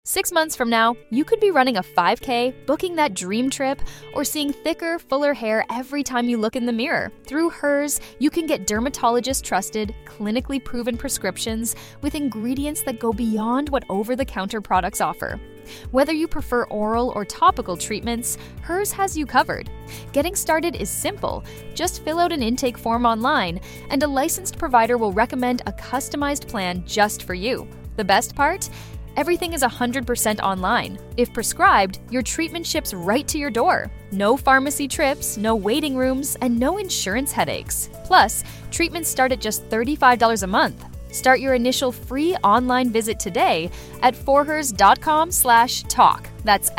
6 months from now, you could be running a 5K, booking that dream trip, or seeing thicker, fuller hair every time you look in the mirror. Through Hers, you can get dermatologist-trusted, clinically proven prescriptions with ingredients that go beyond what over-the-counter products offer. Whether you prefer oral or topical treatments, Hers has you covered. Getting started is simple. Just fill out an intake form online, and a licensed provider will recommend a customized plan just for you. The best part? Everything is 100% online. If prescribed, your treatment ships right to your door. No pharmacy trips, no waiting rooms, and no insurance headaches. Plus, treatments start at just $35 a month. Start your initial free online visit today at forhers.com/talk. That's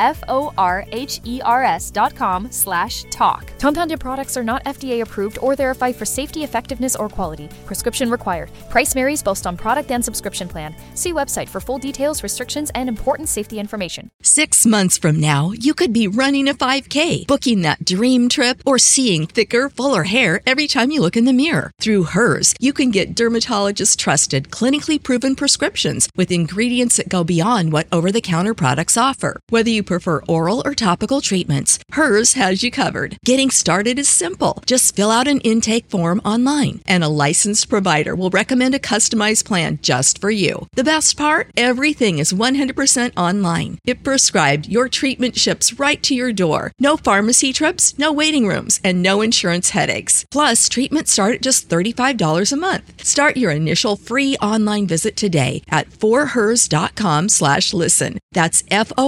forhers.com/talk. Compounded products are not FDA approved or verified for safety, effectiveness, or quality. Prescription required. Price varies based on product and subscription plan. See website for full details, restrictions, and important safety information. 6 months from now, you could be running a 5K, booking that dream trip, or seeing thicker, fuller hair every time you look in the mirror. Through Hers, you can get dermatologist-trusted, clinically proven prescriptions with ingredients that go beyond what over-the-counter products offer. Whether you prefer oral or topical treatments, Hers has you covered. Getting started is simple. Just fill out an intake form online, and a licensed provider will recommend a customized plan just for you. The best part? Everything is 100% online. If prescribed, your treatment ships right to your door. No pharmacy trips, no waiting rooms, and no insurance headaches. Plus, treatments start at just $35 a month. Start your initial free online visit today at forhers.com/listen. That's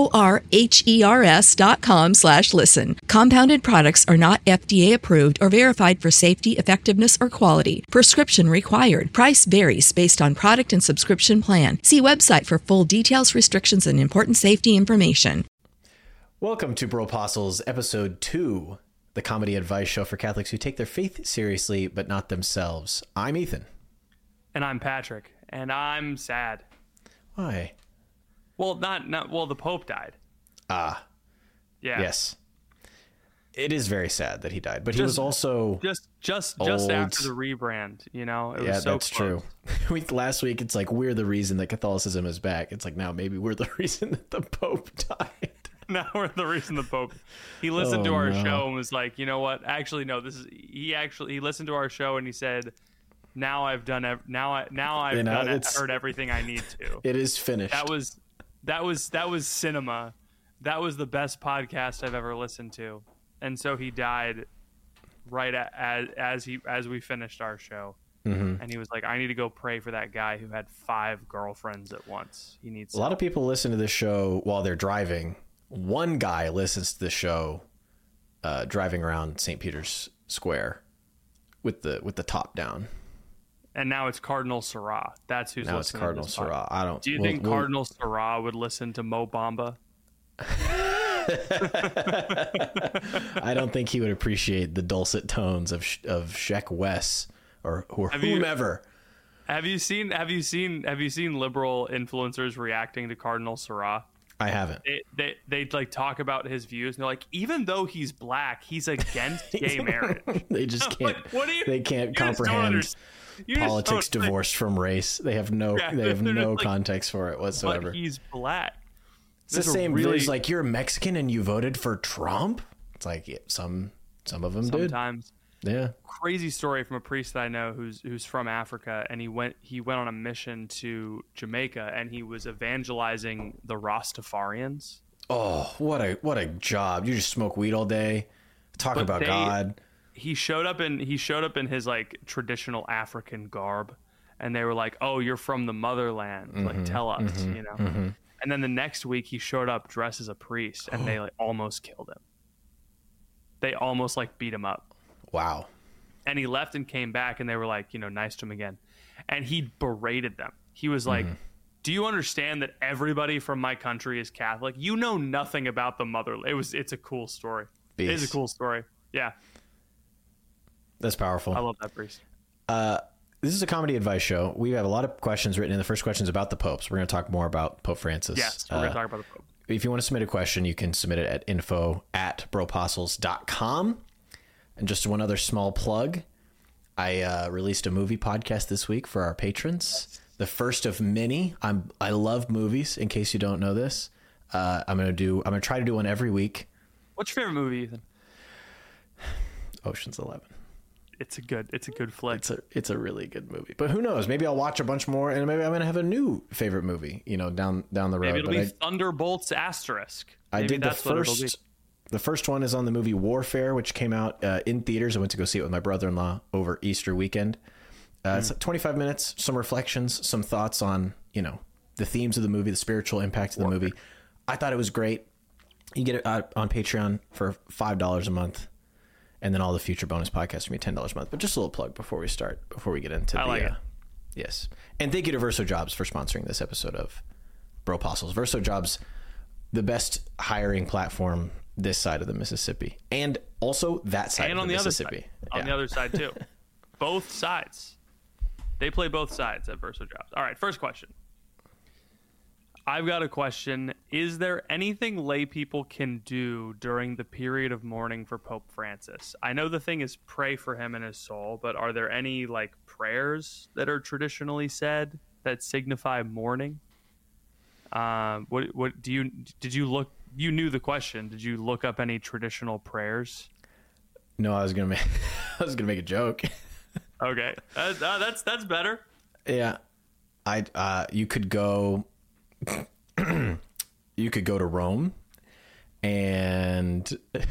forhers.com/listen. Compounded products are not FDA approved or verified for safety, effectiveness, or quality. Prescription required. Price varies based on product and subscription plan. See website for full details, restrictions, and important safety information. Welcome to Bro Apostles, episode 2, the comedy advice show for Catholics who take their faith seriously but not themselves. I'm Ethan. And I'm Patrick. And I'm sad. Why? Well, well, the Pope died. Ah. Yeah. Yes. It is very sad that he died, but he was also just old. after the rebrand, you know? It was so that's close. true. Last week, it's like, we're the reason that Catholicism is back. It's like, now maybe we're the reason that the Pope died. Now we're the reason the Pope. He listened to our show and was like, you know what? Actually, no. He listened to our show and he said, "Now I've done. Heard everything I need to. It is finished." That was cinema. That was the best podcast I've ever listened to. And so he died right as we finished our show. Mm-hmm. And he was like, "I need to go pray for that guy who had 5 girlfriends at once. He needs a lot of people listen to this show while they're driving. One guy listens to the show driving around St. Peter's Square with the top down. And now it's Cardinal Sarah. That's who's now listening. Now it's Cardinal Sarah. I don't. Do you think Cardinal Sarah would listen to Mo Bamba? I don't think he would appreciate the dulcet tones of Sheck Wes or whomever. Have you seen liberal influencers reacting to Cardinal Sarah? I haven't. They like talk about his views and they're like, even though he's black, he's against gay marriage. They just can't. Like, they can't comprehend politics divorced from race. They have no context for it whatsoever. But he's black. It's the same views like, you're Mexican and you voted for Trump. It's like, yeah, some of them did. Sometimes. Yeah. Crazy story from a priest that I know who's from Africa, and he went on a mission to Jamaica and he was evangelizing the Rastafarians. Oh, what a job. You just smoke weed all day, talk about God. He showed up in his like traditional African garb, and they were like, "Oh, you're from the motherland. Like, tell us, you know." Mm-hmm. And then the next week he showed up dressed as a priest, and they like almost killed him. They almost like beat him up. Wow. And he left and came back, and they were like, nice to him again. And he berated them. He was like, "Do you understand that everybody from my country is Catholic? You know nothing about the motherland." It's a cool story. Beast. It is a cool story. Yeah. That's powerful. I love that priest. This is a comedy advice show. We have a lot of questions written in. The first question is about the popes. We're going to talk more about Pope Francis. Yes, we're going to talk about the Pope. If you want to submit a question, you can submit it at info@broapostles.com. And just one other small plug. I released a movie podcast this week for our patrons. the first of many. I love movies. In case you don't know this, I'm gonna try to do one every week. What's your favorite movie, Ethan? Ocean's 11. It's a good flick. It's a really good movie. But who knows? Maybe I'll watch a bunch more, and maybe I'm gonna have a new favorite movie. Down the road. Maybe it'll be Thunderbolts asterisk. Maybe I did the first one is on the movie Warfare, which came out in theaters. I went to go see it with my brother-in-law over Easter weekend. It's like 25 minutes, some reflections, some thoughts on the themes of the movie, the spiritual impact of the movie. I thought it was great. You get it on Patreon for $5 a month. And then all the future bonus podcasts will be $10 a month. But just a little plug before we get into it. Yes. And thank you to Verso Jobs for sponsoring this episode of Bro Apostles. Verso Jobs, the best hiring platform this side of the Mississippi. And also that side of the Mississippi. On the other side, too. Both sides. They play both sides at Verso Jobs. All right, first question. I've got a question. Is there anything lay people can do during the period of mourning for Pope Francis? I know the thing is pray for him and his soul, but are there any prayers that are traditionally said that signify mourning? What did you look? You knew the question. Did you look up any traditional prayers? No, I was gonna make a joke. Okay, that's better. Yeah, you could go. You could go to Rome, and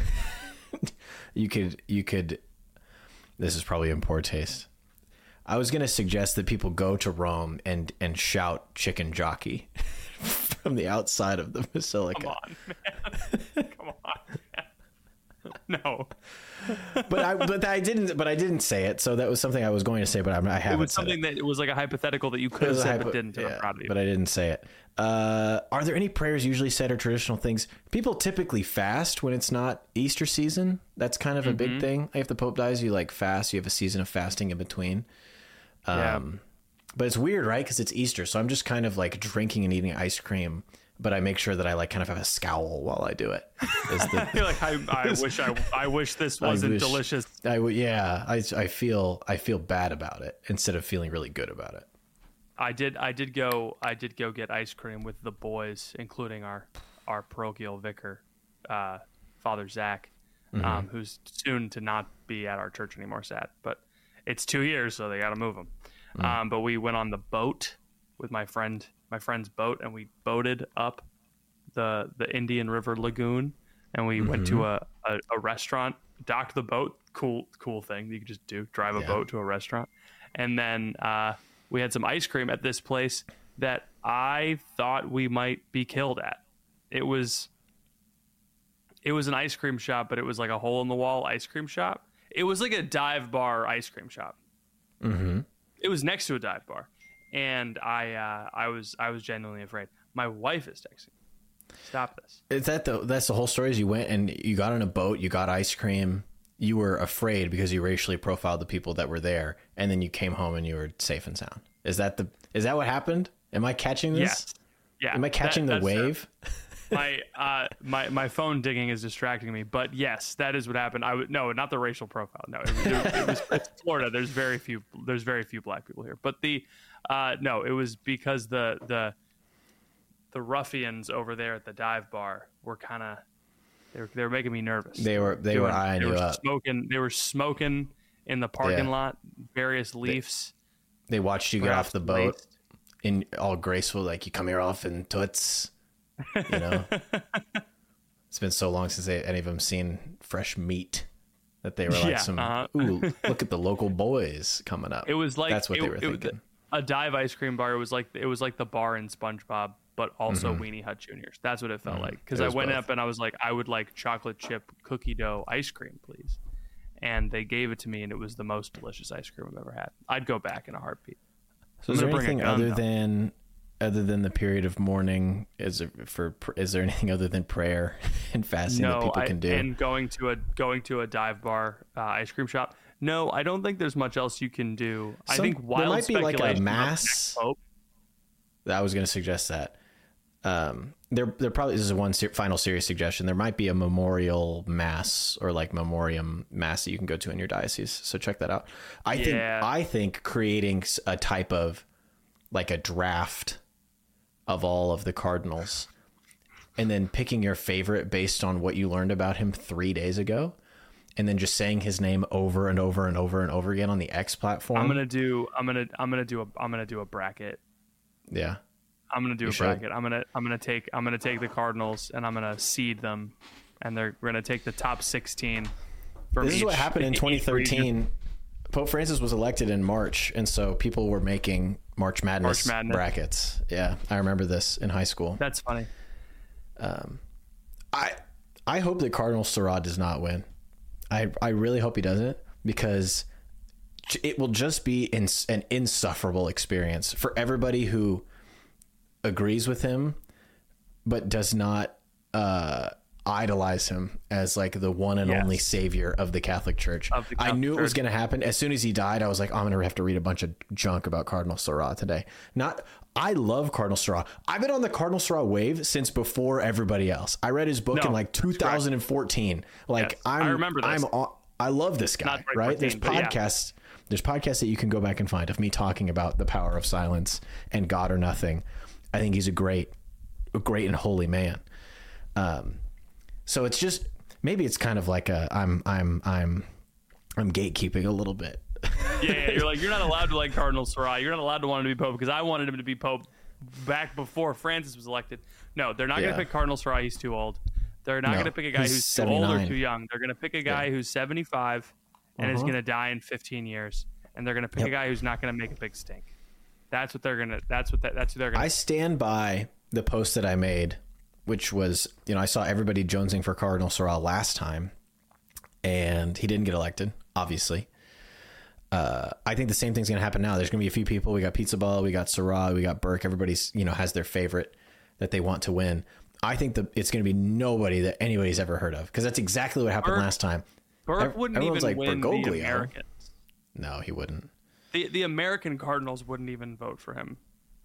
you could. This is probably in poor taste. I was going to suggest that people go to Rome and shout "chicken jockey" from the outside of the basilica. Come on, man. Come on, man. No. But I didn't say it. So that was something I was going to say, but I haven't. It was something that it was like a hypothetical that you could have said but didn't. Yeah, I'm proud of you. But I didn't say it. Are there any prayers usually said or traditional things? People typically fast when it's not Easter season. That's kind of a big thing. If the Pope dies, you fast. You have a season of fasting in between. But it's weird, right? Because it's Easter, so I'm just kind of drinking and eating ice cream. But I make sure that I kind of have a scowl while I do it. You're I wish this wasn't delicious. I feel bad about it instead of feeling really good about it. I did go get ice cream with the boys, including our parochial vicar, Father Zach, who's soon to not be at our church anymore. Sad, but it's 2 years, so they got to move him. But we went on the boat with my friend's boat, and we boated up the Indian River Lagoon, and we went to a restaurant, docked the boat. Cool thing you could just do, drive a boat to a restaurant, and then we had some ice cream at this place that I thought we might be killed at. It was an ice cream shop, but it was like a hole in the wall ice cream shop. It was like a dive bar ice cream shop. It was next to a dive bar. And I was genuinely afraid. My wife is texting me. Stop this. Is that's the whole story? Is you went and you got on a boat, you got ice cream, you were afraid because you racially profiled the people that were there, and then you came home and you were safe and sound. Is that what happened? Am I catching this? Yes. Yeah. Am I catching the wave? My phone dinging is distracting me, but yes, that is what happened. No, not the racial profile. No, it's Florida. There's very few black people here, but no, it was because the ruffians over there at the dive bar were kind of they were making me nervous. They were eyeing you up. They were smoking in the parking lot, various leafs. They watched you get off the boat in all graceful, like you come here off in toots. It's been so long since any of them seen fresh meat that they were like ooh, look at the local boys coming up. It was like that's what they were thinking. A dive ice cream bar. It was like the bar in SpongeBob, but also Weenie Hut Juniors. That's what it felt like. Because I went up and I was like, I would like chocolate chip cookie dough ice cream, please. And they gave it to me, and it was the most delicious ice cream I've ever had. I'd go back in a heartbeat. So is there anything other than the period of mourning? Is there anything other than prayer and fasting that people can do? And going to a dive bar ice cream shop. No, I don't think there's much else you can do. I think there might be like a mass. I was going to suggest that. There probably, this is one final serious suggestion. There might be a memorial mass or like memoriam mass that you can go to in your diocese. So check that out. I think creating a type of like a draft of all of the cardinals and then picking your favorite based on what you learned about him 3 days ago, and then just saying his name over and over and over and over again on the X platform. I'm gonna do a bracket. Yeah, I'm gonna do a bracket. I'm gonna take the Cardinals and I'm gonna seed them, and we're gonna take the top 16. This is what happened in 2013. Pope Francis was elected in March, and so people were making March Madness brackets. Yeah, I remember this in high school. That's funny. I hope that Cardinal Seurat does not win. I really hope he doesn't, because it will just be an insufferable experience for everybody who agrees with him, but does not idolize him as like the one and only savior of the Catholic Church. I knew it was going to happen. As soon as he died, I was like, I'm going to have to read a bunch of junk about Cardinal Seurat today. I love Cardinal Seurat. I've been on the Cardinal Seurat wave since before everybody else. I read his book in like 2014. Like I remember this. I love this guy, right? There's podcasts. There's podcasts that you can go back and find of me talking about the power of silence and God or nothing. I think he's a great and holy man. So it's just, maybe it's kind of like I'm gatekeeping a little bit. Yeah, you're like, you're not allowed to like Cardinal Seurat. You're not allowed to want him to be Pope because I wanted him to be Pope back before Francis was elected. No, they're not going to pick Cardinal Seurat. He's too old. They're not going to pick a guy who's 79. Too old or too young. They're going to pick a guy who's 75 and is going to die in 15 years. And they're going to pick a guy who's not going to make a big stink. That's what they're going to. That's who they're going to. I stand by the post that I made, which was, I saw everybody jonesing for Cardinal Seurat last time, and he didn't get elected, obviously. I think the same thing's going to happen now. There's going to be a few people. We got Pizza Ball, we got Seurat, we got Burke. Everybody's, has their favorite that they want to win. I think it's going to be nobody that anybody's ever heard of, because that's exactly what happened last time. Burke wouldn't even win Bergoglio. The Americans. No, he wouldn't. The American Cardinals wouldn't even vote for him.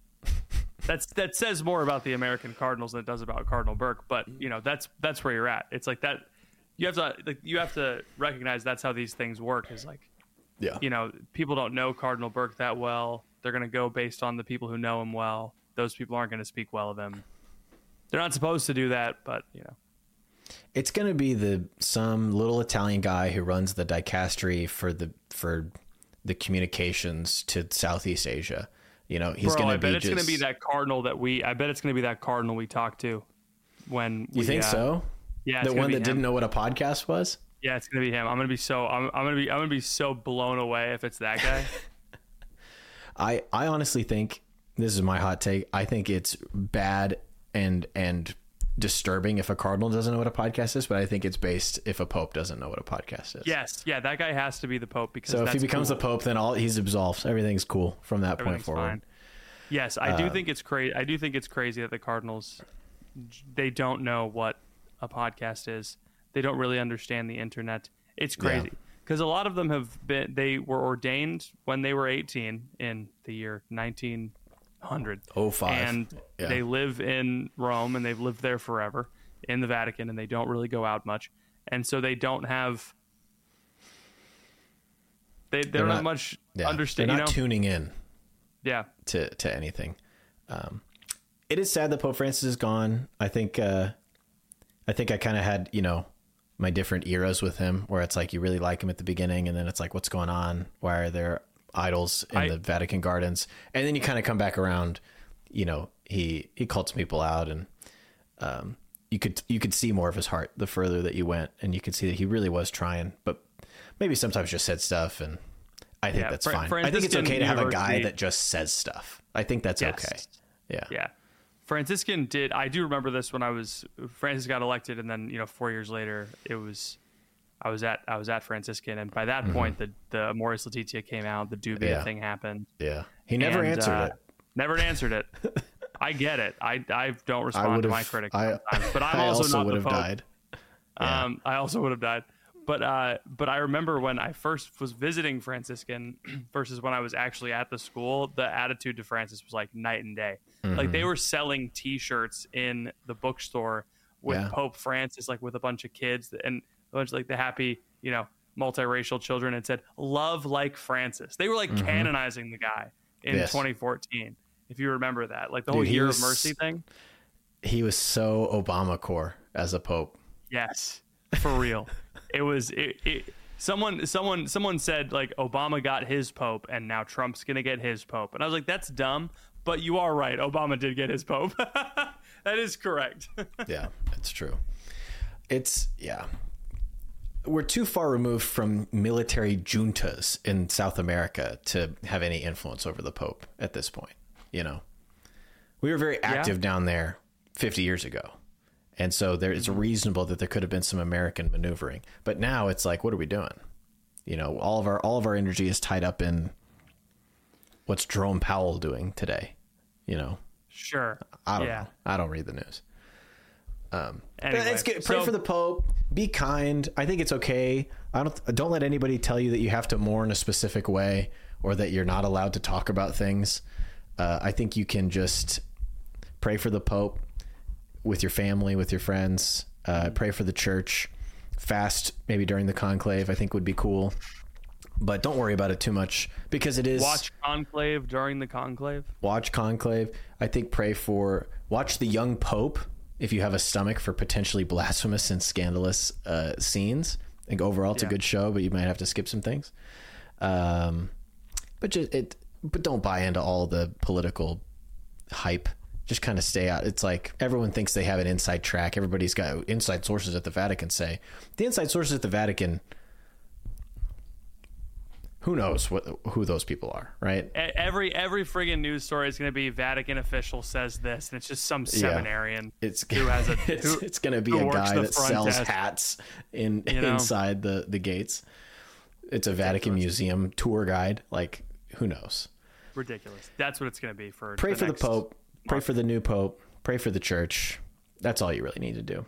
That says more about the American Cardinals than it does about Cardinal Burke. But that's where you're at. It's like that. You have to recognize that's how these things work. Is like, people don't know Cardinal Burke that well. They're going to go based on the people who know him well. Those people aren't going to speak well of him. They're not supposed to do that, but it's going to be some little Italian guy who runs the dicastery for the communications to Southeast Asia. He's going to be. I bet it's going to be that cardinal we talked to when. You think so? Yeah, the one that didn't know what a podcast was. Yeah, it's going to be him. I'm going to be so blown away if it's that guy. I honestly think, this is my hot take, I think it's bad and disturbing if a cardinal doesn't know what a podcast is, but I think it's based if a pope doesn't know what a podcast is. Yes, yeah, that guy has to be the pope, because so if he becomes the pope, then he's absolved. Everything's cool from that point forward. Fine. Yes, I do think it's crazy. I do think it's crazy that the Cardinals, they don't know what a podcast is. They don't really understand the internet. It's crazy because a lot of them they were ordained when they were 18 in the year 1900. 05. And they live in Rome, and they've lived there forever in the Vatican, and they don't really go out much. And so they don't have, they don't have much understanding. They're not tuning in. Yeah. To anything. It is sad that Pope Francis is gone. I think I kind of had, my different eras with him, where it's like you really like him at the beginning, and then it's like, what's going on? Why are there idols in the Vatican gardens? And then you kind of come back around. He called some people out, and you could see more of his heart the further that you went, and you could see that he really was trying, but maybe sometimes just said stuff, and I think that's fine. I think it's okay to have a guy that just says stuff. I think that's okay. Yeah. Franciscan I do remember this when Francis got elected, and then 4 years later I was at Franciscan, and by that point the Amoris Laetitia came out, the Dubia thing happened. Yeah, he never answered it. Never answered it. I get it. I don't respond to my critics sometimes, but I'm also not the Pope. Died. I also would have died. But I remember when I first was visiting Franciscan versus when I was actually at the school, the attitude to Francis was like night and day. Like they were selling T-shirts in the bookstore with Pope Francis, like with a bunch of kids and a bunch of like the happy, multiracial children, and said "Love like Francis." They were like canonizing the guy in 2014, if you remember that, like the whole Year of Mercy thing. He was so Obama core as a pope. Yes, for real. It was someone said like Obama got his pope and now Trump's gonna get his pope, and I was like, that's dumb, but you are right. Obama did get his pope. That is correct. Yeah, it's true. We're too far removed from military juntas in South America to have any influence over the pope at this point. You know, we were very active down there 50 years ago. And so it's reasonable that there could have been some American maneuvering, but now it's like, what are we doing? You know, all of our energy is tied up in what's Jerome Powell doing today, you know? Sure. I don't know. I don't read the news. Anyway, it's good. Pray for the Pope. Be kind. I think it's okay. Don't let anybody tell you that you have to mourn a specific way or that you're not allowed to talk about things. I think you can just pray for the Pope with your family, with your friends. Pray for the church. Fast maybe during the conclave, I think would be cool. But don't worry about it too much because it is... Watch Conclave during the conclave. Watch Conclave. I think watch The Young Pope if you have a stomach for potentially blasphemous and scandalous scenes. I think overall it's a good show, but you might have to skip some things. But don't buy into all the political hype. Just kind of stay out. It's like everyone thinks they have an inside track. Everybody's got inside sources at the Vatican say. The inside sources at the Vatican... Who knows who those people are, right? Every friggin' news story is going to be Vatican official says this, and it's just some seminarian who has it's going to be a guy that sells hats inside the gates. It's a Vatican museum tour guide. Like, who knows? Ridiculous. That's what it's going to be for. Pray for the Pope. Pray for the new Pope. Pray for the church. That's all you really need to do.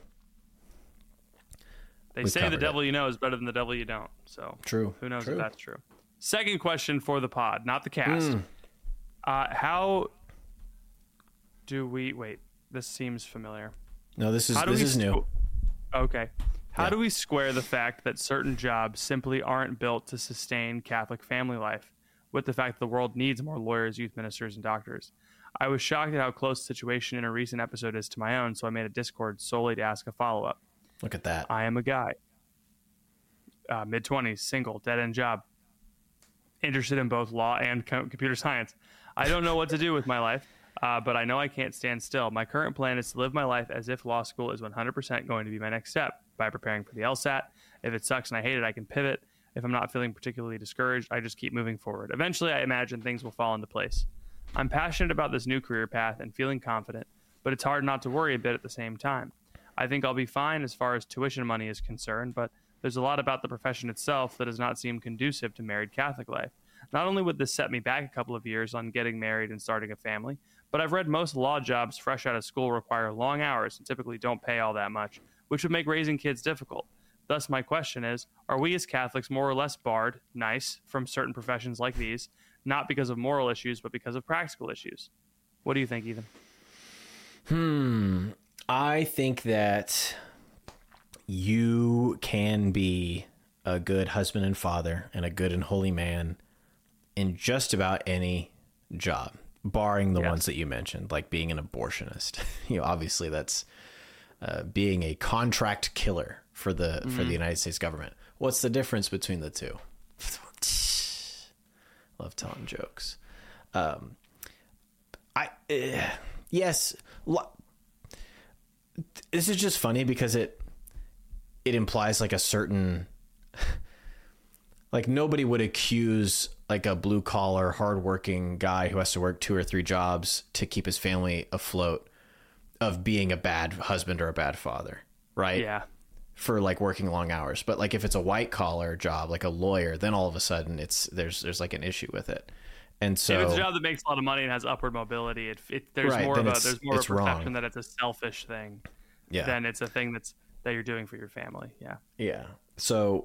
They say the devil you know is better than the devil you don't. So true. Who knows if that's true? Second question for the pod, not the cast. How do we wait? This seems familiar. No, this is new. Okay. How do we square the fact that certain jobs simply aren't built to sustain Catholic family life with the fact that the world needs more lawyers, youth ministers, and doctors? I was shocked at how close the situation in a recent episode is to my own, so I made a Discord solely to ask a follow-up. Look at that. I am a guy. Mid-20s, single, dead-end job. Interested in both law and computer science. I don't know what to do with my life, but I know I can't stand still. My current plan is to live my life as if law school is 100% going to be my next step by preparing for the LSAT. If it sucks and I hate it, I can pivot. If I'm not feeling particularly discouraged, I just keep moving forward. Eventually, I imagine things will fall into place. I'm passionate about this new career path and feeling confident, but it's hard not to worry a bit at the same time. I think I'll be fine as far as tuition money is concerned, but there's a lot about the profession itself that does not seem conducive to married Catholic life. Not only would this set me back a couple of years on getting married and starting a family, but I've read most law jobs fresh out of school require long hours and typically don't pay all that much, which would make raising kids difficult. Thus, my question is, are we as Catholics more or less barred, from certain professions like these, not because of moral issues, but because of practical issues? What do you think, Ethan? I think that you can be a good husband and father and a good and holy man in just about any job, barring the ones that you mentioned, like being an abortionist. Obviously that's being a contract killer for the United States government. What's the difference between the two? Love telling jokes. Yes. This is just funny because it implies like a certain, like nobody would accuse like a blue collar, hardworking guy who has to work 2 or 3 jobs to keep his family afloat of being a bad husband or a bad father. Right. Yeah. For like working long hours. But like if it's a white collar job, like a lawyer, then all of a sudden there's like an issue with it. And so if it's a job that makes a lot of money and has upward mobility, there's more of a perception that it's a selfish thing than it's a thing that you're doing for your family. Yeah. Yeah. So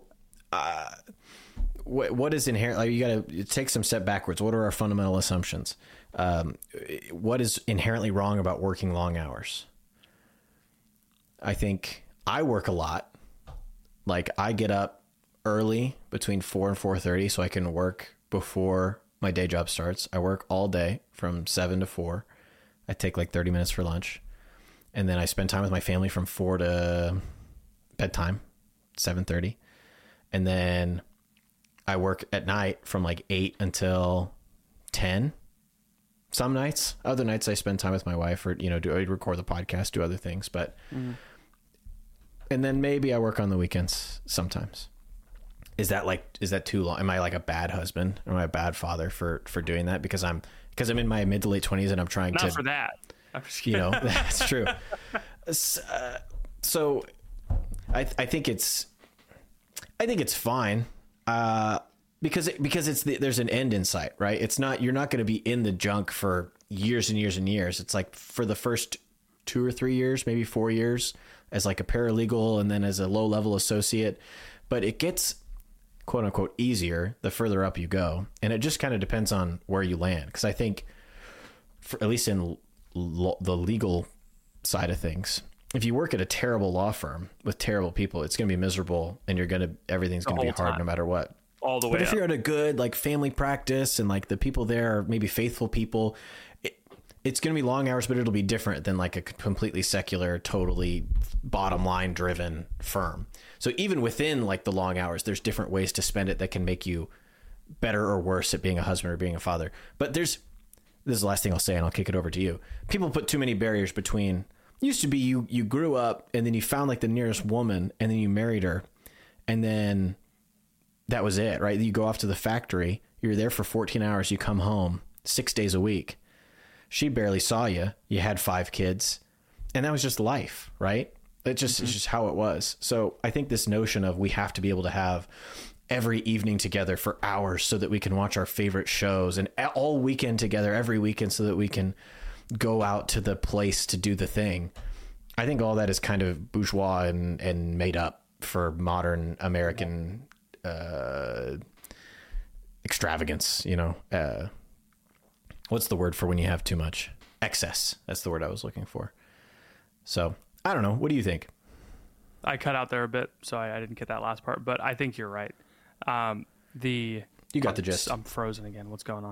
what is inherent? Like you got to take some step backwards. What are our fundamental assumptions? What is inherently wrong about working long hours? I think I work a lot. Like I get up early between 4 and 4:30 so I can work before my day job starts. I work all day from 7 to 4. I take like 30 minutes for lunch. And then I spend time with my family from 4 to bedtime, 7:30. And then I work at night from like 8 until 10. Some nights, other nights I spend time with my wife, or, you know, I record the podcast, do other things, but, and then maybe I work on the weekends sometimes. Is that too long? Am I like a bad husband? Am I a bad father for doing that? Because I'm in my mid to late 20s and I'm trying Not for that. I'm just kidding. You know, that's true. So I think it's fine. Because there's an end in sight, right? You're not going to be in the junk for years and years and years. It's like for the first 2 or 3 years, maybe 4 years as like a paralegal and then as a low level associate, but it gets quote unquote easier the further up you go. And it just kind of depends on where you land. Cause I think at least in the legal side of things, if you work at a terrible law firm with terrible people, it's going to be miserable and everything's going to be hard no matter what. All the way. But if up. you're at a good like family practice and like the people there are maybe faithful people, it's going to be long hours, but it'll be different than like a completely secular, totally bottom line driven firm. So even within like the long hours, there's different ways to spend it that can make you better or worse at being a husband or being a father. But this is the last thing I'll say, and I'll kick it over to you. People put too many barriers between. Used to be you grew up and then you found like the nearest woman and then you married her and then that was it, right? You go off to the factory, you're there for 14 hours, you come home 6 days a week. She barely saw you. You had 5 kids and that was just life, right? It's just how it was. So I think this notion of we have to be able to have every evening together for hours so that we can watch our favorite shows and all weekend together every weekend so that we can go out to the place to do the thing. I think all that is kind of bourgeois and made up for modern American extravagance, you know. What's the word for when you have too much? Excess. That's the word I was looking for. So I don't know. What do you think? I cut out there a bit, so I didn't get that last part, but I think you're right. You got the gist. I'm frozen again. What's going on?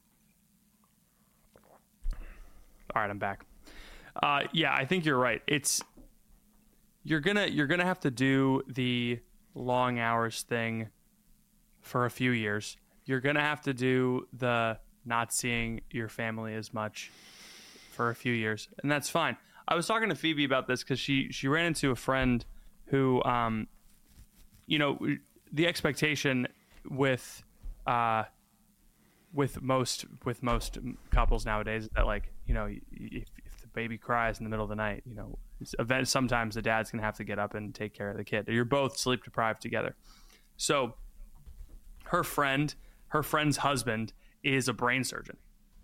All right, I'm back. Yeah, I think you're right. You're gonna have to do the long hours thing for a few years. You're gonna have to do the not seeing your family as much for a few years, and that's fine. I was talking to Phoebe about this because she ran into a friend who, you know, the expectation with most couples nowadays is that, like, you know, if the baby cries in the middle of the night, you know, sometimes the dad's gonna have to get up and take care of the kid. You're both sleep deprived together. So her friend's husband is a brain surgeon.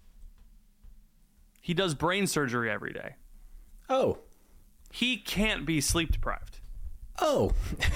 He does brain surgery every day. Oh. He can't be sleep deprived. Oh.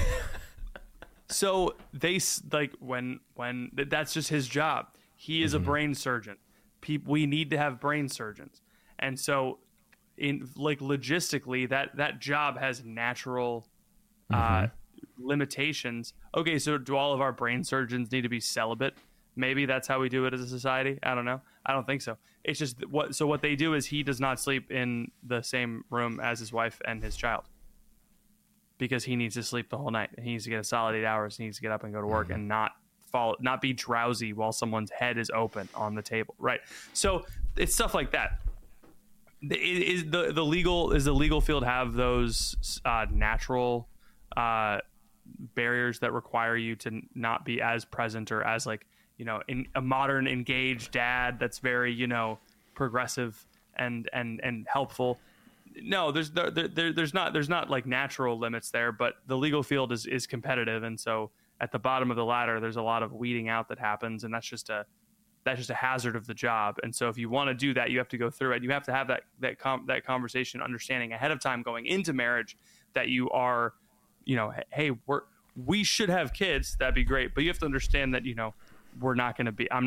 So they like when that's just his job. He is a brain surgeon. We need to have brain surgeons. And so in like logistically that job has natural limitations. Okay, so do all of our brain surgeons need to be celibate? Maybe that's how we do it as a society. I don't know. I don't think so. It's just what they do is he does not sleep in the same room as his wife and his child because he needs to sleep the whole night. He needs to get a solid 8 hours. He needs to get up and go to work and not be drowsy while someone's head is open on the table. Right. So it's stuff like that. Is the legal field have those natural barriers that require you to not be as present or as, like, you know, in a modern engaged dad that's very, you know, progressive and helpful? No, there's not like natural limits there, but the legal field is competitive, and so at the bottom of the ladder there's a lot of weeding out that happens, and that's just a hazard of the job. And so if you want to do that, you have to go through it. You have to have that conversation, understanding ahead of time going into marriage that you are, you know, hey, we should have kids. That'd be great, but you have to understand that, you know, I'm not going to be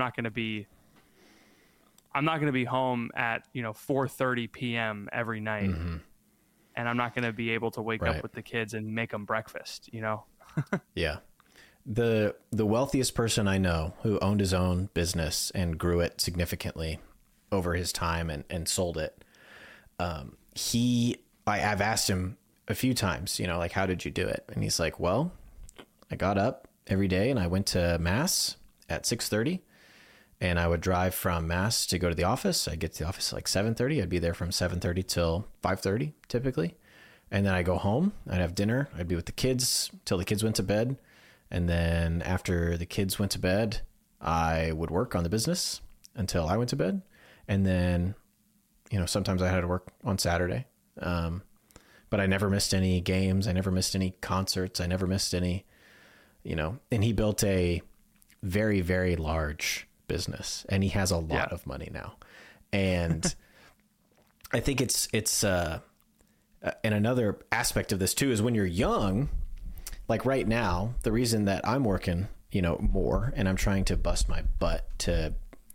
home at, you know, 4:30 p.m. every night, and I'm not going to be able to wake up with the kids and make them breakfast, you know? Yeah. The wealthiest person I know who owned his own business and grew it significantly over his time and sold it. I've asked him a few times, like, how did you do it? And he's like, well, I got up every day and I went to mass at 6:30, and I would drive from mass to go to the office. I'd get to the office at like 7:30. I'd be there from 7:30 till 5:30 typically. And then I go home, I'd have dinner. I'd be with the kids till the kids went to bed. And then after the kids went to bed, I would work on the business until I went to bed. And then, sometimes I had to work on Saturday. But I never missed any games. I never missed any concerts. I never missed any, and he built a very, very large business, and he has a lot of money now. And I think it's and another aspect of this too, is when you're young, like right now, the reason that I'm working, more, and I'm trying to bust my butt to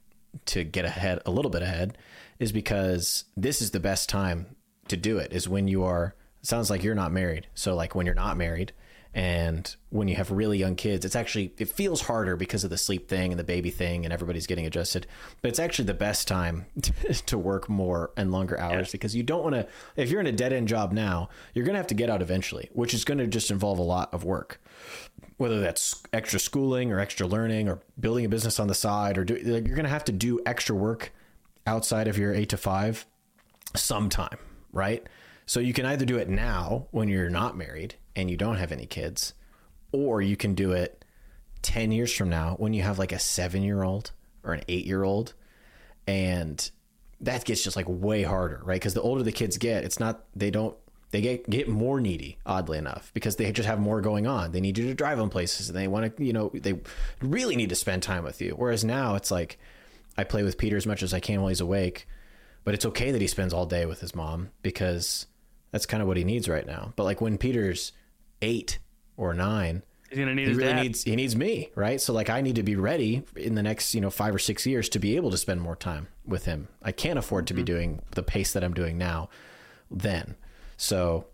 get ahead, a little bit ahead, is because this is the best time to do it, is when you are, it sounds like you're not married. So like when you're not married and when you have really young kids, it feels harder because of the sleep thing and the baby thing and everybody's getting adjusted, but it's actually the best time to work more and longer hours, because you don't want to, if you're in a dead end job now, you're going to have to get out eventually, which is going to just involve a lot of work, whether that's extra schooling or extra learning or building a business on the side, or you're going to have to do extra work outside of your 8 to 5 sometime, right? So you can either do it now when you're not married and you don't have any kids, or you can do it 10 years from now when you have like a 7-year-old or an 8-year-old. And that gets just like way harder, right? Because the older the kids get, they get more needy, oddly enough, because they just have more going on. They need you to drive them places, and they want to, they really need to spend time with you. Whereas now it's like, I play with Peter as much as I can while he's awake, but it's okay that he spends all day with his mom, because that's kind of what he needs right now. But like when Peter's 8 or 9, he's gonna need his dad. He needs me, right? So like I need to be ready in the next 5 or 6 years to be able to spend more time with him. I can't afford to be doing the pace that I'm doing now then. So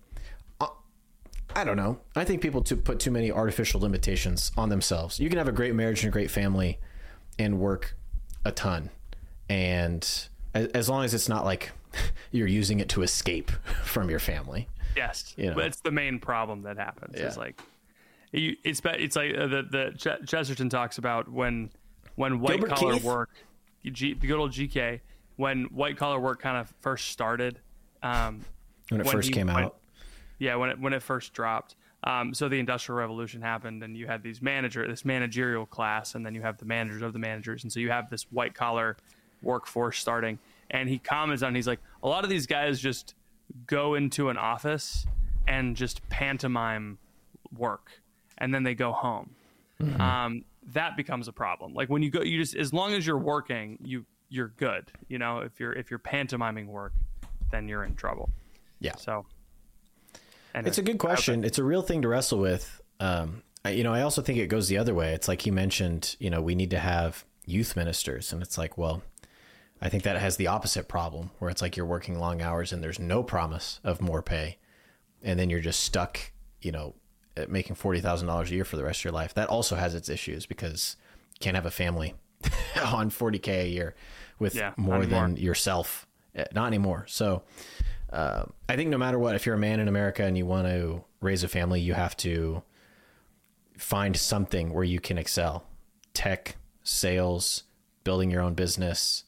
I don't know. I think people put too many artificial limitations on themselves. You can have a great marriage and a great family and work a ton, and as long as it's not like you're using it to escape from your family. Yes, but it's the main problem that happens. It's like it's like the Chesterton talks about when white collar work, the good old GK, when white collar work kind of first started, when it first came out. Yeah, when it first dropped. So the Industrial Revolution happened, and you had this managerial class, and then you have the managers of the managers, and so you have this white collar workforce starting. And he comments on, he's like, a lot of these guys just go into an office and just pantomime work, and then they go home. Mm-hmm. That becomes a problem. Like when you go, you just, as long as you're working, you're good. If you're pantomiming work, then you're in trouble. Yeah. So. Anyway, it's a good question. It's a real thing to wrestle with. I also think it goes the other way. It's like he mentioned, we need to have youth ministers, and it's like, well, I think that has the opposite problem, where it's like you're working long hours and there's no promise of more pay, and then you're just stuck, at making $40,000 a year for the rest of your life. That also has its issues, because you can't have a family on $40K a year with more than yourself. Not anymore. So I think no matter what, if you're a man in America and you want to raise a family, you have to find something where you can excel. Tech, sales, building your own business,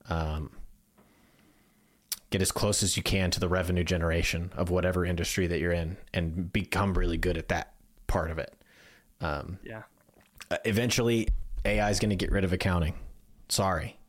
get as close as you can to the revenue generation of whatever industry that you're in, and become really good at that part of it. Eventually AI is going to get rid of accounting. Sorry.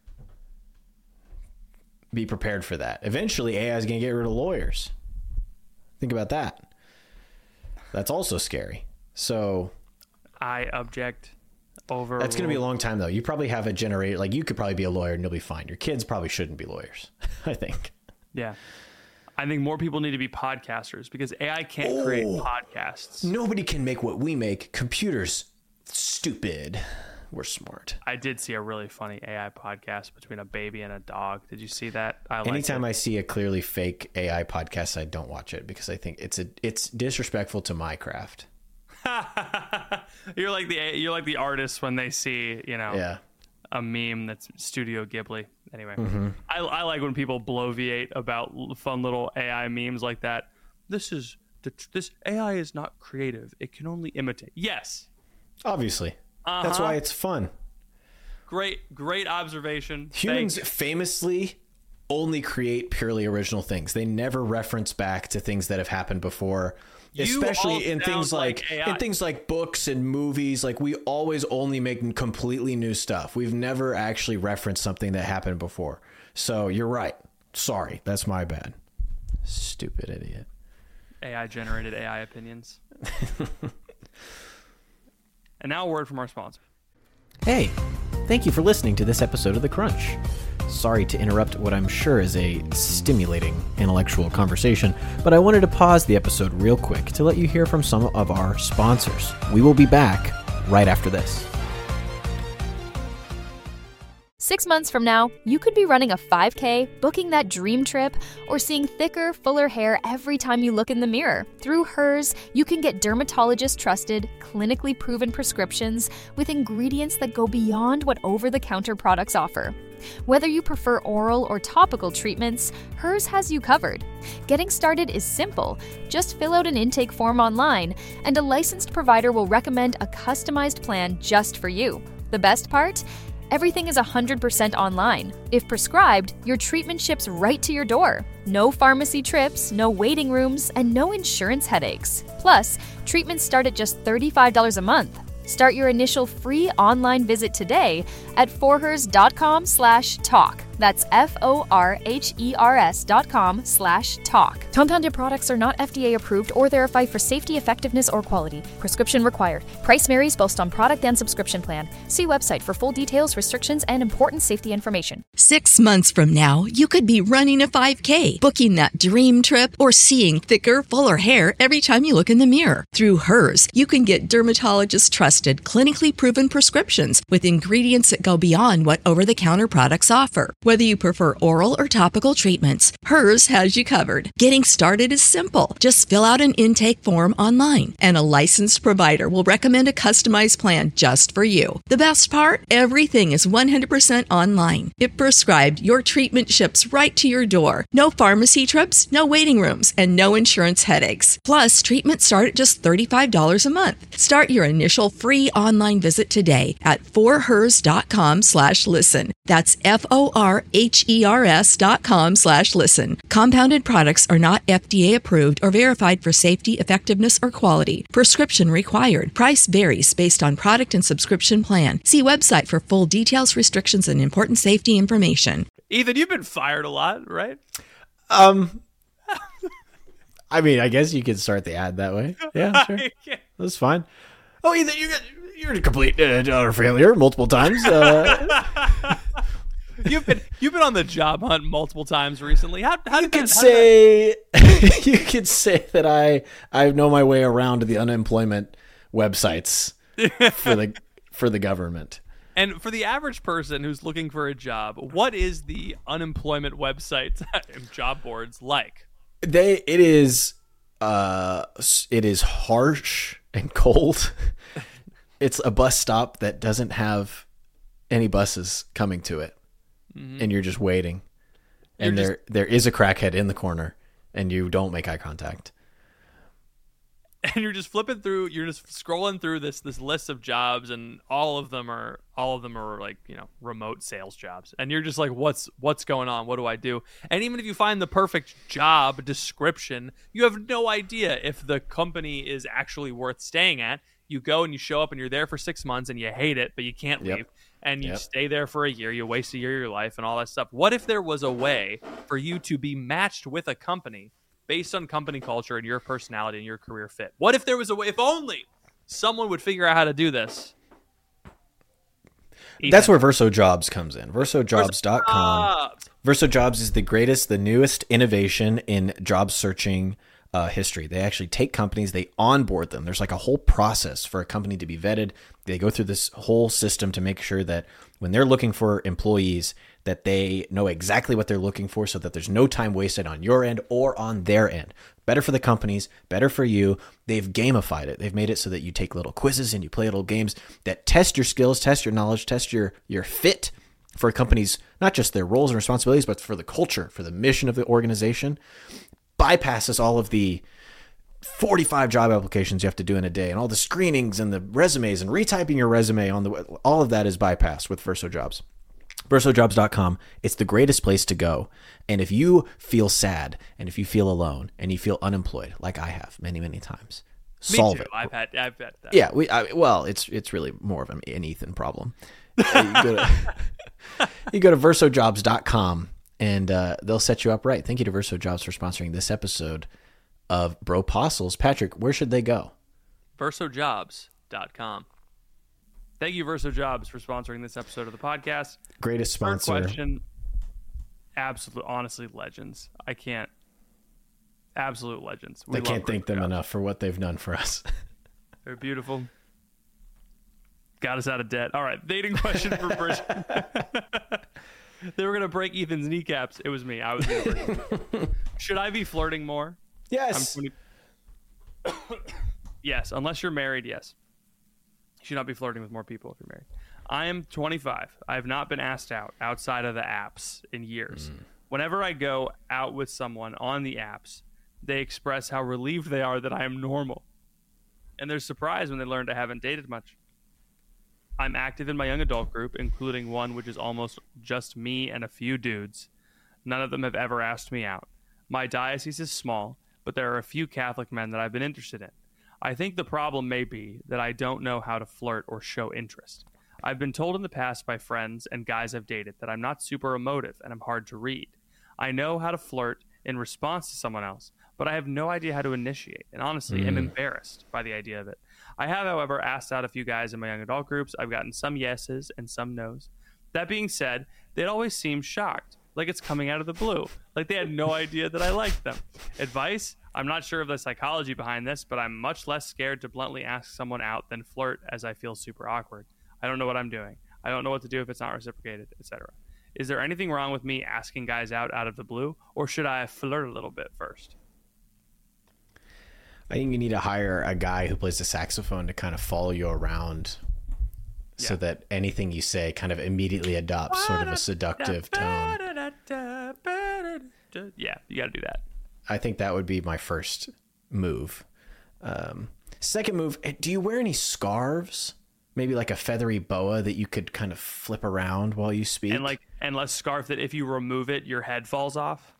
Be prepared for that. Eventually AI is going to get rid of lawyers. Think about that. That's also scary. So I object. That's going to be a long time, though. You probably have a generator. Like, you could probably be a lawyer and you'll be fine. Your kids probably shouldn't be lawyers, I think. Yeah. I think more people need to be podcasters, because AI can't create podcasts. Nobody can make what we make. Computers, stupid. We're smart. I did see a really funny AI podcast between a baby and a dog. Did you see that? Anytime I see a clearly fake AI podcast, I don't watch it, because I think it's disrespectful to my craft. You're like the artist when they see, Yeah. a meme that's Studio Ghibli. Anyway, I like when people bloviate about fun little AI memes like that. This AI is not creative. It can only imitate. Yes. Obviously. That's why it's fun. Great observation. Humans famously only create purely original things. They never reference back to things that have happened before. Especially in things like books and movies. Like, we always only make completely new stuff. We've never actually referenced something that happened before. So you're right. Sorry, that's my bad. Stupid idiot. AI generated AI opinions. And now a word from our sponsor. Hey, thank you for listening to this episode of The Crunch. Sorry to interrupt what I'm sure is a stimulating intellectual conversation, but I wanted to pause the episode real quick to let you hear from some of our sponsors. We will be back right after this. 6 months from now, you could be running a 5K, booking that dream trip, or seeing thicker, fuller hair every time you look in the mirror. Through Hers, you can get dermatologist-trusted, clinically proven prescriptions with ingredients that go beyond what over-the-counter products offer. Whether you prefer oral or topical treatments, Hers has you covered. Getting started is simple. Just fill out an intake form online, and a licensed provider will recommend a customized plan just for you. The best part? Everything is 100% online. If prescribed, your treatment ships right to your door. No pharmacy trips, no waiting rooms, and no insurance headaches. Plus, treatments start at just $35 a month. Start your initial free online visit today at forhers.com/talk. That's FORHERS.com/talk. Compounded products are not FDA approved or verified for safety, effectiveness, or quality. Prescription required. Price varies based on product and subscription plan. See website for full details, restrictions, and important safety information. 6 months from now, you could be running a 5K, booking that dream trip, or seeing thicker, fuller hair every time you look in the mirror. Through Hers, you can get dermatologist-trusted, clinically proven prescriptions with ingredients that go beyond what over-the-counter products offer. Whether you prefer oral or topical treatments, Hers has you covered. Getting started is simple. Just fill out an intake form online, and a licensed provider will recommend a customized plan just for you. The best part? Everything is 100% online. If prescribed, your treatment ships right to your door. No pharmacy trips, no waiting rooms, and no insurance headaches. Plus, treatments start at just $35 a month. Start your initial free online visit today at forhers.com/listen. That's FORHERS.com/listen. Compounded products are not FDA approved or verified for safety, effectiveness, or quality. Prescription required. Price varies based on product and subscription plan. See website for full details, restrictions, and important safety information. Ethan, you've been fired a lot, right? I mean, I guess you could start the ad that way. Yeah, sure. That's fine. Oh, Ethan, you're a complete utter failure multiple times. You've been on the job hunt multiple times recently. How you could say that I know my way around the unemployment websites for the government. And for the average person who's looking for a job, what is the unemployment websites and job boards like? It is harsh and cold. It's a bus stop that doesn't have any buses coming to it. Mm-hmm. And you're just waiting. And there is a crackhead in the corner, and you don't make eye contact. And you're just flipping through, you're just scrolling through this list of jobs, and all of them are like, remote sales jobs. And you're just like, what's going on? What do I do? And even if you find the perfect job description, you have no idea if the company is actually worth staying at. You go and you show up and you're there for 6 months and you hate it, but you can't leave. And you stay there for a year. You waste a year of your life and all that stuff. What if there was a way for you to be matched with a company based on company culture and your personality and your career fit? What if there was a way, if only someone would figure out how to do this? Ethan. That's where VersoJobs comes in. VersoJobs.com. VersoJobs is the newest innovation in job searching history. They actually take companies, they onboard them. There's like a whole process for a company to be vetted. They go through this whole system to make sure that when they're looking for employees, that they know exactly what they're looking for so that there's no time wasted on your end or on their end. Better for the companies, better for you. They've gamified it. They've made it so that you take little quizzes and you play little games that test your skills, test your knowledge, test your fit for companies, not just their roles and responsibilities, but for the culture, for the mission of the organization. Bypasses all of the 45 job applications you have to do in a day and all the screenings and the resumes and retyping your resume on all of that is bypassed with Verso Jobs. VersoJobs.com. It's the greatest place to go. And if you feel sad and if you feel alone and you feel unemployed, like I have many, many times, solve it. I've had that. Yeah. Well, it's really more of an Ethan problem. You go to VersoJobs.com and they'll set you up right. Thank you to Verso Jobs for sponsoring this episode of Bropostles. Patrick, where should they go? VersoJobs.com. Thank you, Verso Jobs, for sponsoring this episode of the podcast. Greatest sponsor. Third question. Absolute, honestly, legends. Absolute legends. I can't thank them enough for what they've done for us. They're beautiful. Got us out of debt. All right, dating question for Bridget. They were going to break Ethan's kneecaps. It was me. I was going to break them. Should I be flirting more? Yes. Yes, unless you're married, yes. You should not be flirting with more people if you're married. I am 25. I have not been asked out outside of the apps in years. Whenever I go out with someone on the apps, they express how relieved they are that I am normal. And they're surprised when they learn I haven't dated much. I'm active in my young adult group, including one which is almost just me and a few dudes. None of them have ever asked me out. My diocese is small, but there are a few Catholic men that I've been interested in. I think the problem may be that I don't know how to flirt or show interest. I've been told in the past by friends and guys I've dated that I'm not super emotive and I'm hard to read. I know how to flirt in response to someone else, but I have no idea how to initiate, and honestly, am embarrassed by the idea of it. I have, however, asked out a few guys in my young adult groups. I've gotten some yeses and some nos. That being said, they'd always seem shocked, like it's coming out of the blue, like they had no idea that I liked them. Advice? I'm not sure of the psychology behind this, but I'm much less scared to bluntly ask someone out than flirt, as I feel super awkward. I don't know what I'm doing. I don't know what to do if it's not reciprocated, etc. Is there anything wrong with me asking guys out of the blue, or should I flirt a little bit first? I think you need to hire a guy who plays the saxophone to kind of follow you around so that anything you say kind of immediately adopts sort of a seductive tone. Yeah, you got to do that. I think that would be my first move. Second move, do you wear any scarves? Maybe like a feathery boa that you could kind of flip around while you speak? And a scarf that if you remove it, your head falls off?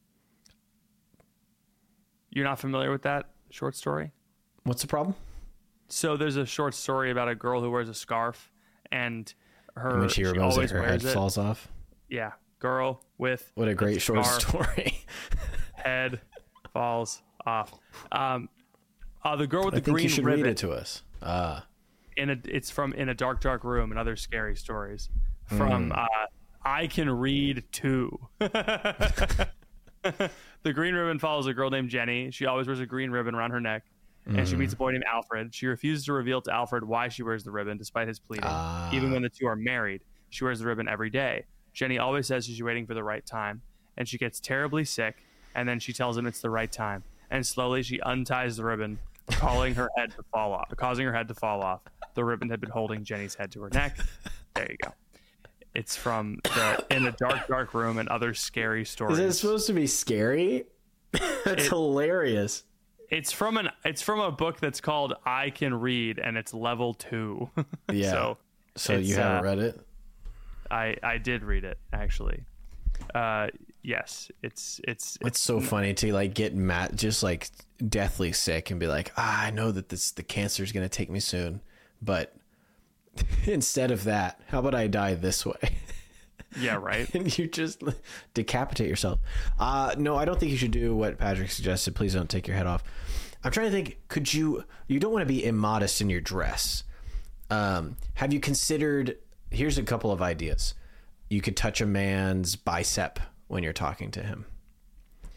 You're not familiar with that short story? What's the problem? So there's a short story about a girl who wears a scarf and when she removes it, her head falls off? Yeah. Girl with what a great short story. Head falls off. The girl with the green ribbon. I think you should read it to us. It's from In a Dark Room and Other Scary Stories from I Can Read Too. The green ribbon follows a girl named Jenny. She always wears a green ribbon around her neck, and she meets a boy named Alfred. She refuses to reveal to Alfred why she wears the ribbon despite his pleading. Even when the two are married, she wears the ribbon every day. Jenny always says she's waiting for the right time, and she gets terribly sick, and then she tells him it's the right time. And slowly she unties the ribbon, causing her head to fall off. The ribbon had been holding Jenny's head to her neck. There you go. It's from In a Dark Room and Other Scary Stories. Is it supposed to be scary? That's hilarious. It's from a book that's called I Can Read, and it's level 2. Yeah. So you haven't read it? I did read it, actually. Yes, it's so funny to like get mad, just like deathly sick, and be like, I know that the cancer is gonna take me soon, but instead of that, how about I die this way? Yeah, right. And you just decapitate yourself. No, I don't think you should do what Patrick suggested. Please don't take your head off. I'm trying to think. Could you don't want to be immodest in your dress. Have you considered? Here's a couple of ideas. You could touch a man's bicep when you're talking to him.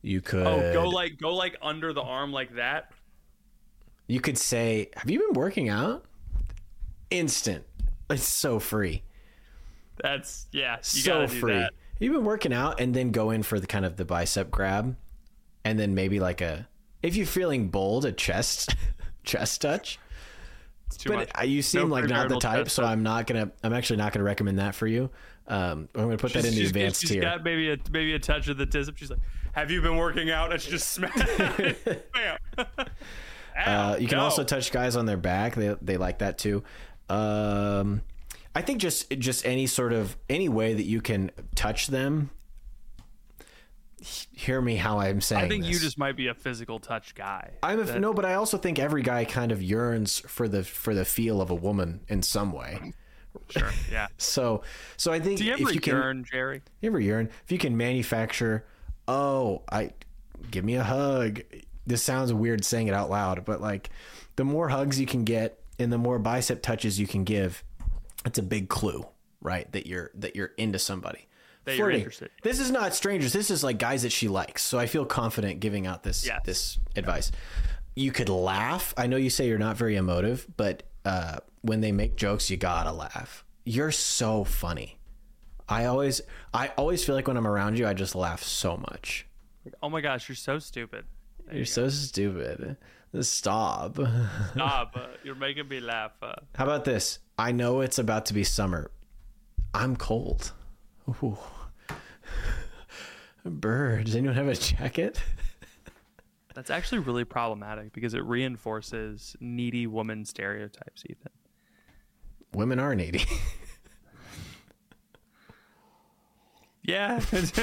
You could go like under the arm like that. You could say, "Have you been working out?" Instant. It's so free. That's you So gotta do free. that. Have you been working out? And then go in for the kind of the bicep grab, and then maybe like if you're feeling bold, a chest touch. It's too much. You seem No like not the premarital type, chest so touch. I'm actually not gonna recommend that for you. I'm gonna put that in the advanced she's tier. got maybe a touch of the tizip. She's like, "Have you been working out?" And she just smack. Bam. Ow, You can no. also touch guys on their back. They like that too. I think just any way that you can touch them. Hear me how I'm saying. I think you this. just might be a physical touch guy. No, but I also think every guy kind of yearns for the feel of a woman in some way. Sure. Yeah. So I think Do you ever if you can, yearn, Jerry? you ever yearn, if you can manufacture, give me a hug. This sounds weird saying it out loud, but like the more hugs you can get and the more bicep touches you can give, it's a big clue, right? That you're into somebody. That you're Flirting. interested. This is not strangers. This is like guys that she likes. So I feel confident giving out this advice. You could laugh. I know you say you're not very emotive, but when they make jokes, you gotta laugh. You're so funny. I always feel like when I'm around you, I just laugh so much. Oh my gosh, you're so stupid. You're so stupid. Stop. Stop. You're making me laugh. How about this? I know it's about to be summer. I'm cold. Ooh. Bird. Does anyone have a jacket? That's actually really problematic because it reinforces needy woman stereotypes, Ethan. Women are needy. Yeah.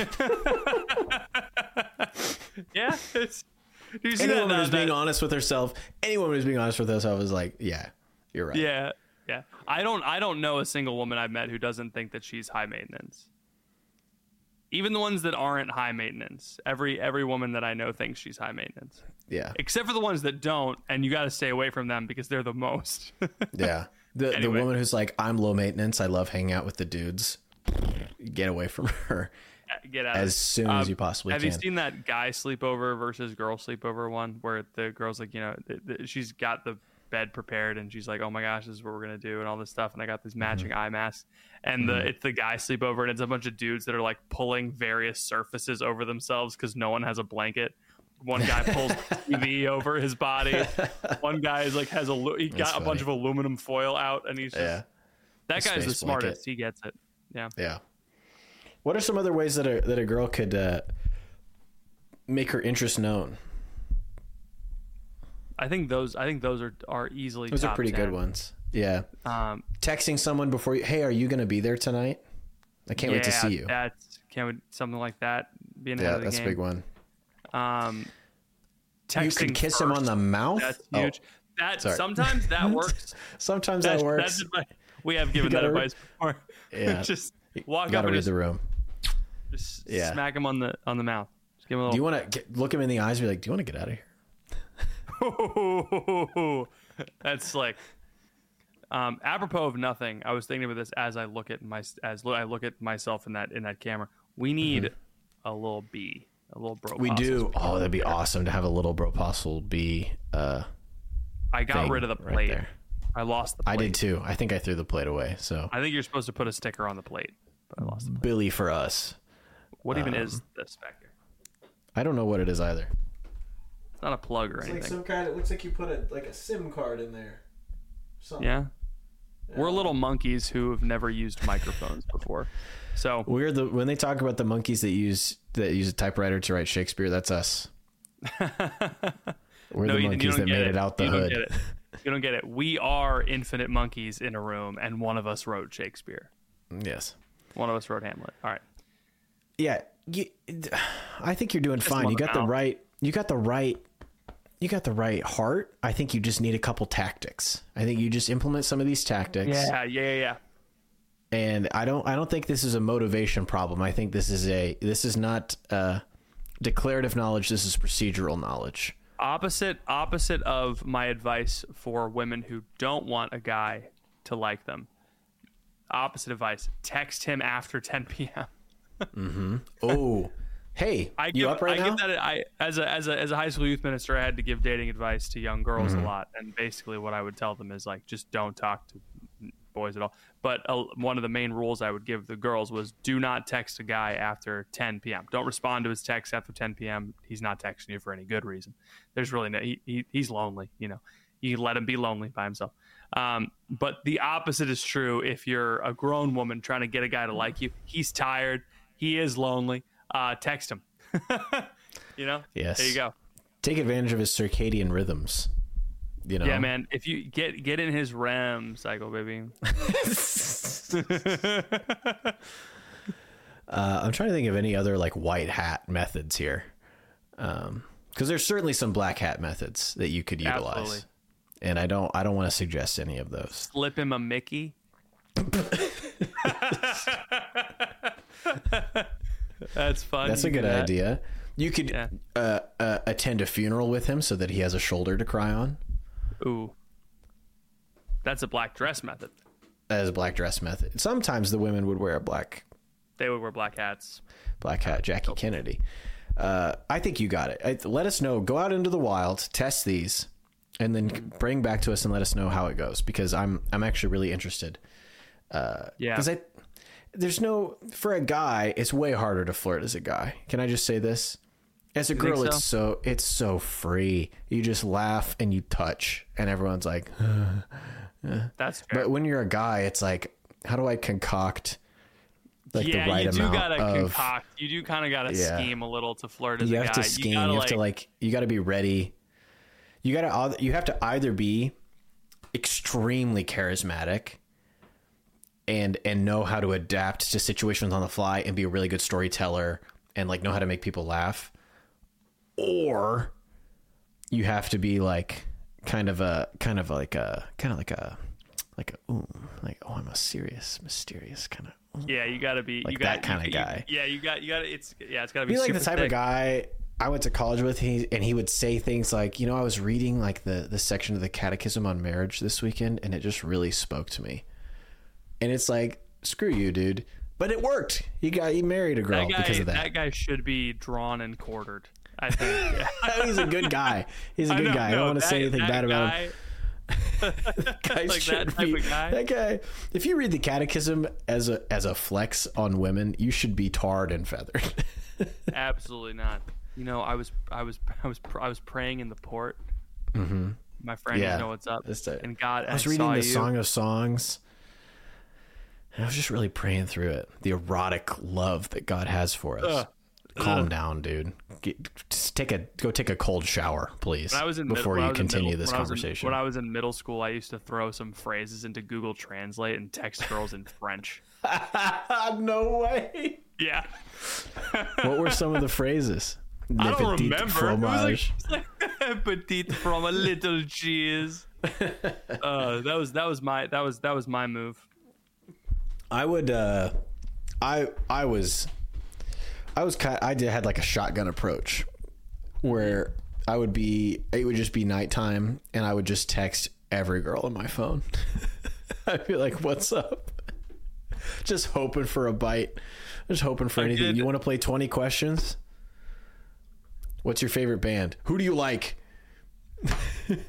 Yeah. Do you see Any that? woman who's that- being honest with herself, is like, yeah, you're right. Yeah. Yeah. I don't know a single woman I've met who doesn't think that she's high maintenance. Even the ones that aren't high maintenance. Every woman that I know thinks she's high maintenance. Yeah. Except for the ones that don't, and you got to stay away from them because they're the most. Yeah. The Anyway. woman who's like, I'm low maintenance. I love hanging out with the dudes. Get away from her Get out as soon as you possibly Have can. you seen that guy sleepover versus girl sleepover one where the girl's like, she's got the bed prepared and she's like, oh my gosh, this is what we're gonna do and all this stuff, and I got these matching eye masks, and it's the guy sleepover and it's a bunch of dudes that are like pulling various surfaces over themselves because no one has a blanket. One guy pulls TV over his body. One guy is like he got a bunch of aluminum foil out, and he's just that guy's the space smartest. He gets it. Yeah. Yeah. What are some other ways that a girl could make her interest known? I think those are easily Those are top pretty 10. good ones. Yeah. Texting someone before hey, are you going to be there tonight? I can't wait to see you. Something like that. Being ahead Yeah, of the that's a game. big one. Texting You could kiss him on the mouth. That's huge. sorry. Sometimes that works. Sometimes that works. We have given that gotta advice before. Yeah. Just walk up Gotta and read just, the room. just Yeah. smack him on the mouth. Just give him a Do you little. want to look him in the eyes and be like, do you want to get out of here? That's slick. Apropos of nothing, I was thinking about this as I look at myself in that camera. We need a little bee, a little bro. We do. Oh, that'd be awesome to have a little Bropostle be. I got thing rid of the right plate. there. I lost the plate. I did too. I think I threw the plate away. So I think you're supposed to put a sticker on the plate, but I lost the plate. Billy for us. What even is this back here? I don't know what it is either. It's not a plug or anything. kind. It looks like you put a SIM card in there. Something. Yeah. We're little monkeys who have never used microphones before. So We're when they talk about the monkeys that use a typewriter to write Shakespeare. That's us. We're No, the you monkeys don't that get made it out the You don't hood. get it. You don't get it. We are infinite monkeys in a room, and one of us wrote Shakespeare. Yes. One of us wrote Hamlet. All right. Yeah. I think you're doing fine. You got the mouth. right. You got the right heart. I think you just need a couple tactics. I think you just implement some of these tactics. Yeah. And I don't think this is a motivation problem. I think this is not declarative knowledge. This is procedural knowledge. Opposite of my advice for women who don't want a guy to like them. Opposite advice. Text him after 10 p.m. Oh, Hey, I you up right now? get that. As a high school youth minister, I had to give dating advice to young girls Mm-hmm. a lot, and basically what I would tell them is like, just don't talk to boys at all. But one of the main rules I would give the girls was do not text a guy after 10 p.m. Don't respond to his text after 10 p.m. He's not texting you for any good reason. There's really no, he's lonely, you know. You let him be lonely by himself. But the opposite is true if you're a grown woman trying to get a guy to like you. He's tired. He is lonely. Text him. You know? Yes. There you go. Take advantage of his circadian rhythms. You know? Yeah, man. If you get in his REM cycle, baby. I'm trying to think of any other like white hat methods here. Because there's certainly some black hat methods that you could utilize. Absolutely. And I don't want to suggest any of those. Slip him a Mickey. That's fun. That's You a do good that. idea. You could attend a funeral with him so that he has a shoulder to cry on. Ooh. That's a black dress method. That is a black dress method. Sometimes the women would wear a black They would wear black hats. hat. Jackie Kennedy. I think you got it. Let us know. Go out into the wild, test these, and then bring back to us and let us know how it goes, because I'm actually really interested. Yeah. Because there's no, for a guy, it's way harder to flirt as a guy. Can I just say this? As a girl, so? it's so free. You just laugh and you touch, and everyone's like, That's fair. but when you're a guy, it's like, how do I concoct like the right you do amount gotta of concoct. You do kind of gotta scheme a little to flirt as you a have guy. to scheme. gotta, You have to like, you got to be ready. You have to either be extremely charismatic and know how to adapt to situations on the fly and be a really good storyteller and like know how to make people laugh, or you have to be like kind of like oh, I'm a serious, mysterious kind of. Yeah, you gotta be Like you gotta, that kind of guy. You gotta. It's gotta be Be like super the type thick. of guy I went to college with. He would say things like, you know, I was reading like the section of the Catechism on marriage this weekend, and it just really spoke to me. And it's like, screw you, dude. But it worked. He married a girl because of that. That guy should be drawn and quartered, I think. Yeah. He's a good guy. He's a good guy. I don't want to say anything bad about him. Guy Like should that type be- of guy. That guy. If you read the Catechism as a flex on women, you should be tarred and feathered. Absolutely not. You know, I was praying in the port. Mm-hmm. My friend Yeah. doesn't know what's up. And God, I was saw reading the you. Song of Songs, and I was just really praying through it. The erotic love that God has for us. Calm down, dude. Just go take a cold shower, please, before you continue this conversation. When I was in middle school, I used to throw some phrases into Google Translate and text girls in French. No way. Yeah. What were some of the phrases? I don't Petit remember. fromage. It was like petite from a little cheese. That was my move. I would. I had like a shotgun approach where it would just be nighttime and I would just text every girl on my phone. I'd be like, "What's up?" Just hoping for a bite. Just hoping for anything. You want to play 20 questions? What's your favorite band? Who do you like? Let's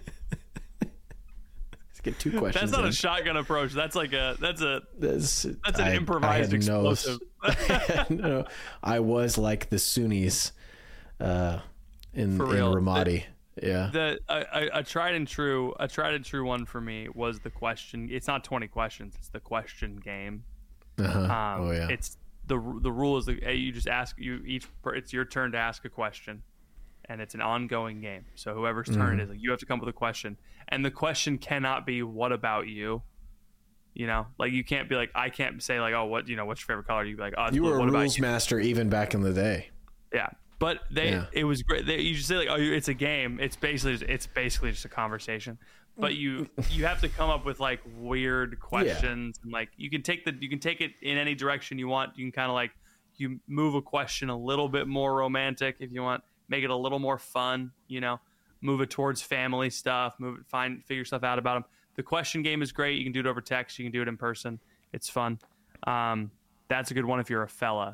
get 2 questions. That's not in. a shotgun approach. That's like that's an I improvised had explosive. No, I was like the Sunnis in For real. Ramadi. Yeah. A tried and true one for me was the question. It's not 20 questions. It's the question game. Oh yeah. It's the rule is that you just ask it's your turn to ask a question, and it's an ongoing game. So whoever's turn it is, like, you have to come up with a question, and the question cannot be "What about you?" You know, like you can't be like, I can't say like, "Oh, what's your favorite color?" You'd be like, "Oh, it's You blue. were a What about rules you?" master even back in the day. Yeah, but it was great. You just say like, "Oh, it's a game." It's basically just a conversation. But you have to come up with like weird questions, and like you can take it in any direction you want. You can kind of like you move a question a little bit more romantic if you want, make it a little more fun. You know, move it towards family stuff. Figure stuff out about them. The question game is great. You can do it over text. You can do it in person. It's fun. That's a good one if you're a fella.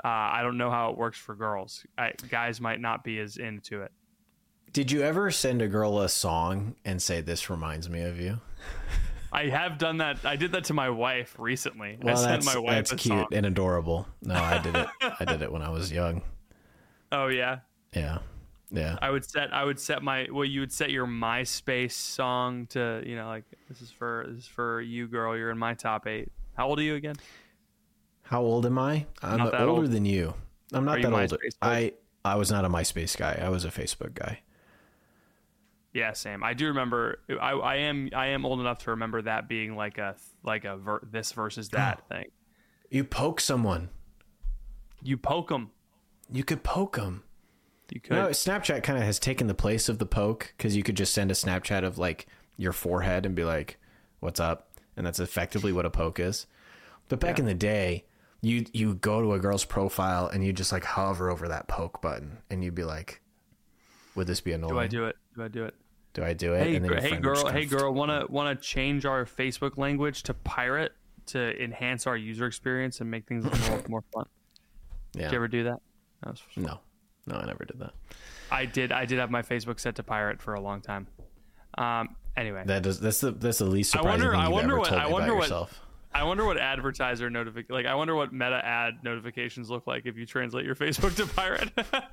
I don't know how it works for girls. Guys might not be as into it. Did you ever send a girl a song and say, "This reminds me of you"? I have done that. I did that to my wife recently. Well, I sent my wife that's a cute song. and adorable. No, I did it. I did it when I was young. Oh yeah. Yeah. Yeah. I would set you would set your MySpace song to, like, this is for you, girl. You're in my top 8. How old are you again? How old am I? I'm Not that older old. than you. I'm not Are that you old. MySpace old? I was not a MySpace guy. I was a Facebook guy. Yeah, same. I do remember. I am old enough to remember that being like a this versus that thing. You poke someone. You poke them. You could poke them. You could. No, Snapchat kind of has taken the place of the poke because you could just send a Snapchat of like your forehead and be like, "What's up?" And that's effectively what a poke is. But back in the day, you go to a girl's profile and you just like hover over that poke button and you'd be like, "Would this be annoying? Do I do it? Do I do it? Do I do it?" Hey, and then your friend would just kind of- wanna change our Facebook language to pirate to enhance our user experience and make things more fun? Yeah. Did you ever do that? That was fun. No, I never did that. I did have my Facebook set to pirate for a long time. Anyway, That's the least surprising thing you've ever told me about yourself. I wonder what advertiser I wonder what meta ad notifications look like if you translate your Facebook to pirate.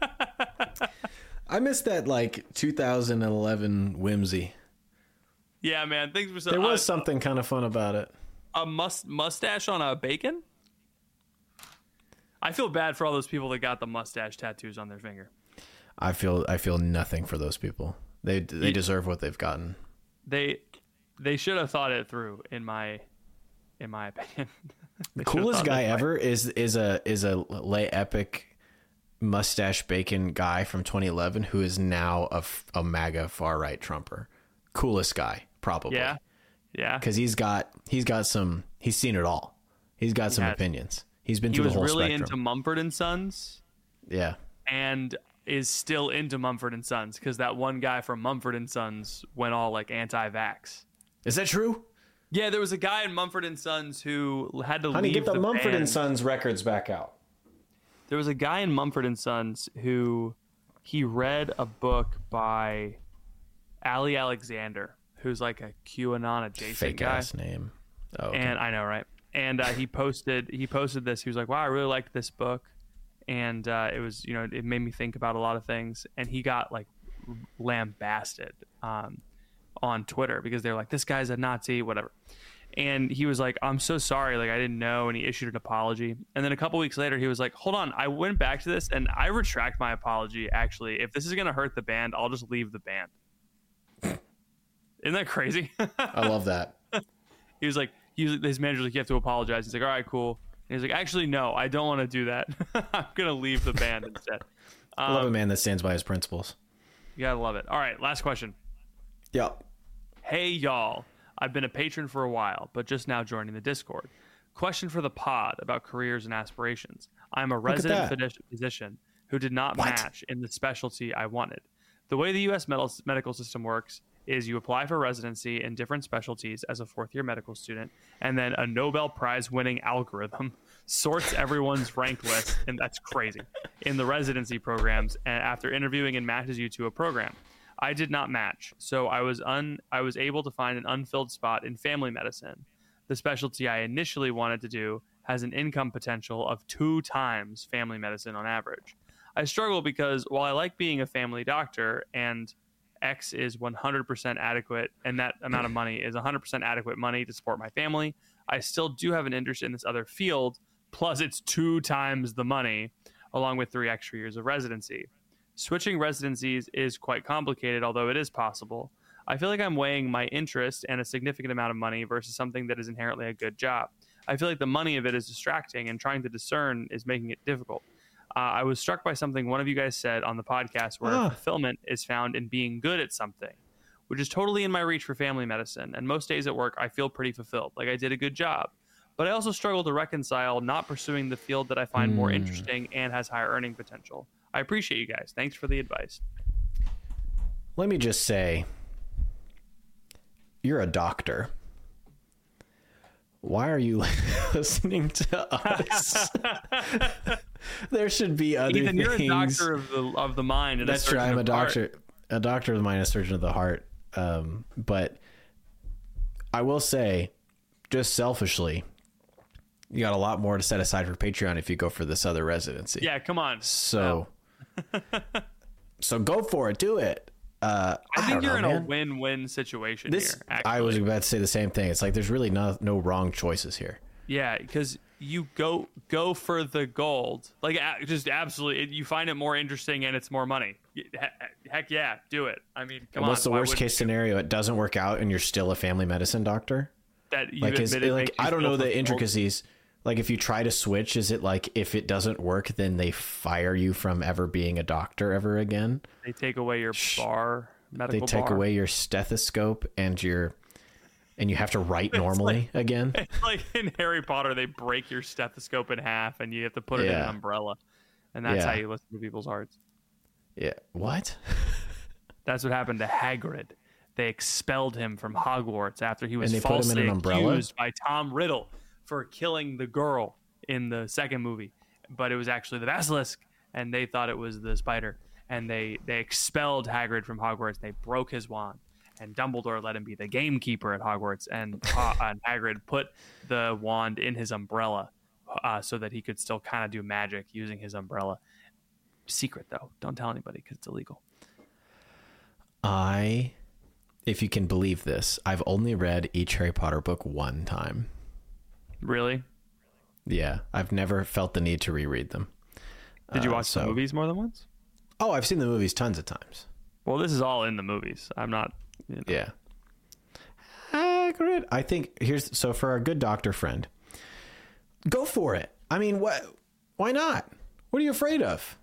I missed that like 2011 whimsy. Yeah, man, things were so. There was something kind of fun about it. A mustache on a bacon. I feel bad for all those people that got the mustache tattoos on their finger. I feel nothing for those people. They deserve what they've gotten. They should have thought it through, in my opinion. The coolest guy ever is a lay epic mustache bacon guy from 2011 who is now a MAGA far right Trumper. Coolest guy, probably. Yeah. Because he's seen it all. He's got some opinions. He's been through the whole spectrum. He was really into Mumford & Sons. Yeah. And is still into Mumford & Sons because that one guy from Mumford & Sons went all like anti-vax. Is that true? Yeah, there was a guy in Mumford & Sons who had to Honey, leave get the Mumford band. & Sons records back out. There was a guy in Mumford & Sons who he read a book by Ali Alexander, who's like a QAnon adjacent Fake guy. ass name. Oh, okay. And I know, right? And he posted this. He was like, "Wow, I really liked this book," and it was, it made me think about a lot of things. And he got like lambasted on Twitter because they're like, "This guy's a Nazi," whatever. And he was like, "I'm so sorry, like I didn't know," and he issued an apology. And then a couple weeks later, he was like, "Hold on, I went back to this and I retract my apology. Actually, if this is gonna hurt the band, I'll just leave the band." Isn't that crazy? I love that. He was like, his manager's like, "You have to apologize." He's like, "All right, cool." And he's like, "Actually, no, I don't want to do that. I'm gonna leave the band instead." I love a man that stands by his principles. You gotta love it. All right, last question. Yep. Hey, y'all. I've been a patron for a while, but just now joining the Discord. Question for the pod about careers and aspirations. I'm a resident physician who did not match in the specialty I wanted. The way the U.S. medical system works is you apply for residency in different specialties as a fourth-year medical student, and then a Nobel Prize-winning algorithm sorts everyone's rank list, and that's crazy, in the residency programs, and after interviewing and matches you to a program. I did not match, so I was able to find an unfilled spot in family medicine. The specialty I initially wanted to do has an income potential of 2 times family medicine on average. I struggle because while I like being a family doctor and X is 100% adequate, and that amount of money is 100% adequate money to support my family, I still do have an interest in this other field, plus it's 2 times the money, along with 3 extra years of residency. Switching residencies is quite complicated, although it is possible. I feel like I'm weighing my interest and a significant amount of money versus something that is inherently a good job. I feel like the money of it is distracting, and trying to discern is making it difficult. I was struck by something one of you guys said on the podcast where fulfillment is found in being good at something, which is totally in my reach for family medicine. And most days at work, I feel pretty fulfilled, like I did a good job. But I also struggle to reconcile not pursuing the field that I find more interesting and has higher earning potential. I appreciate you guys. Thanks for the advice. Let me just say, you're a doctor. why are you listening to us? There should be other Ethan, things. you're a doctor of the mind. And That's true. I'm a doctor of the mind, a surgeon of the heart. But I will say, just selfishly, you got a lot more to set aside for Patreon if you go for this other residency. Yeah, come on. So, so go for it. Do it. I think you're in a win-win situation here. Actually. I was about to say the same thing. It's like there's really no wrong choices here. Yeah, because you go for the gold. Like, just absolutely, you find it more interesting and it's more money. Heck yeah, do it. I mean, come on. What's the worst case scenario? It doesn't work out and you're still a family medicine doctor? That you like, I don't know the gold. intricacies. Like, if you try to switch, is it like if it doesn't work, then they fire you from ever being a doctor ever again? They take away your medical They take away your stethoscope and you have to write normally again. It's like in Harry Potter, they break your stethoscope in half and you have to put it in an umbrella. And that's how you listen to people's hearts. Yeah. What? That's what happened to Hagrid. They expelled him from Hogwarts after he was And they put him falsely in an umbrella? accused by Tom Riddle for killing the girl in the second movie. But it was actually the basilisk, and they thought it was the spider. And they expelled Hagrid from Hogwarts. They broke his wand. And Dumbledore let him be the gamekeeper at Hogwarts. And Hagrid put the wand in his umbrella so that he could still kind of do magic using his umbrella. Secret, though. Don't tell anybody because it's illegal. If you can believe this, I've only read each Harry Potter book one time. Really? Yeah. I've never felt the need to reread them. Did you watch the movies more than once? Oh, I've seen the movies tons of times. Well, this is all in the movies. I'm not... Yeah. Hagrid. I think so for our good doctor friend, go for it. I mean, why not? What are you afraid of?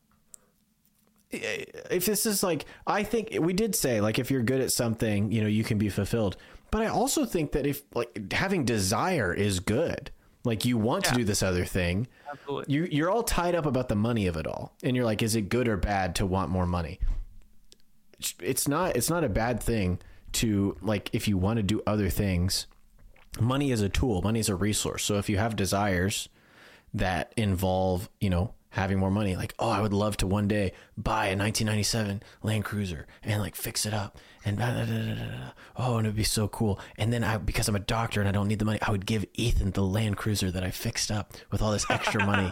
If this is like, I think we did say, like, if you're good at something, you can be fulfilled. But I also think that if, like, having desire is good, like, you want to do this other thing. Absolutely. You're all tied up about the money of it all. And you're like, is it good or bad to want more money? It's not a bad thing to, like, if you want to do other things, money is a tool, money is a resource. So if you have desires that involve, having more money, like, oh, I would love to one day buy a 1997 Land Cruiser and, like, fix it up and oh, and it'd be so cool. And then because I'm a doctor and I don't need the money, I would give Ethan the Land Cruiser that I fixed up with all this extra money.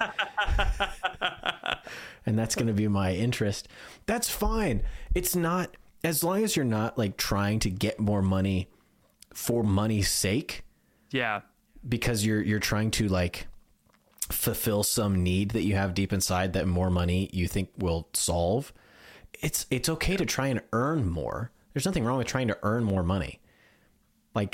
And that's going to be my interest. That's fine. It's not, as long as you're not, like, trying to get more money for money's sake. Yeah. Because you're trying to, like, fulfill some need that you have deep inside that more money you think will solve. It's okay to try and earn more. There's nothing wrong with trying to earn more money. Like,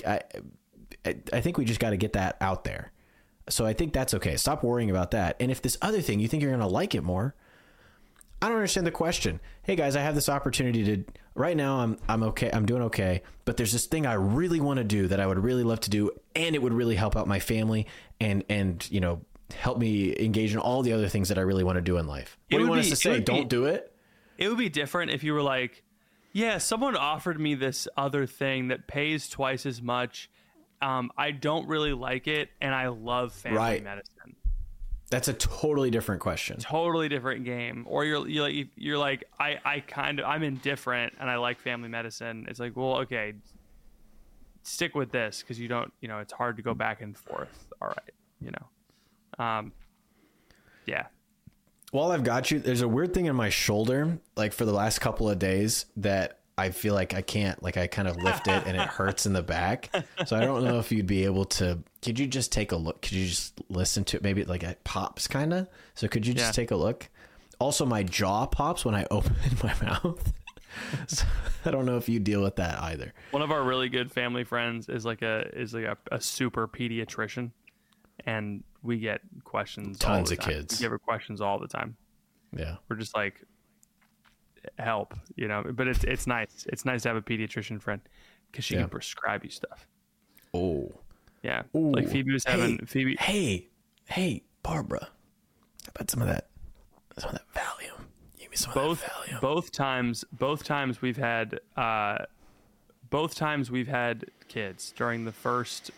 I think we just got to get that out there. So I think that's okay. Stop worrying about that. And if this other thing, you think you're going to like it more, I don't understand the question. Hey guys, I have this opportunity to, right now I'm okay. I'm doing okay. But there's this thing I really want to do that I would really love to do. And it would really help out my family and help me engage in all the other things that I really want to do in life. What do you want us to say? Don't do it? It would be different if you were like, yeah, someone offered me this other thing that pays twice as much. I don't really like it, and I love family medicine. That's a totally different question. Totally different game. Or you're like, I'm indifferent, and I like family medicine. It's like, well, okay, stick with this because you don't, it's hard to go back and forth. All right, yeah. While I've got you, there's a weird thing in my shoulder, like for the last couple of days, that I feel like I can't, like I kind of lift it and it hurts in the back. So I don't know if you'd be able to, could you just take a look? Could you just listen to it? Maybe like it pops kind of. So could you just take a look? Also, my jaw pops when I open my mouth. So I don't know if you deal with that either. One of our really good family friends is like a super pediatrician. And we get questions tons all the of time. kids. We give her questions all the time. Yeah. We're just like, help, but it's nice. It's nice to have a pediatrician friend because she can prescribe you stuff. Oh. Yeah. Ooh. Like Phoebe was having Phoebe. Hey, Barbara. How about some of that Valium? Give me some of that Valium. Both times we've had kids during the first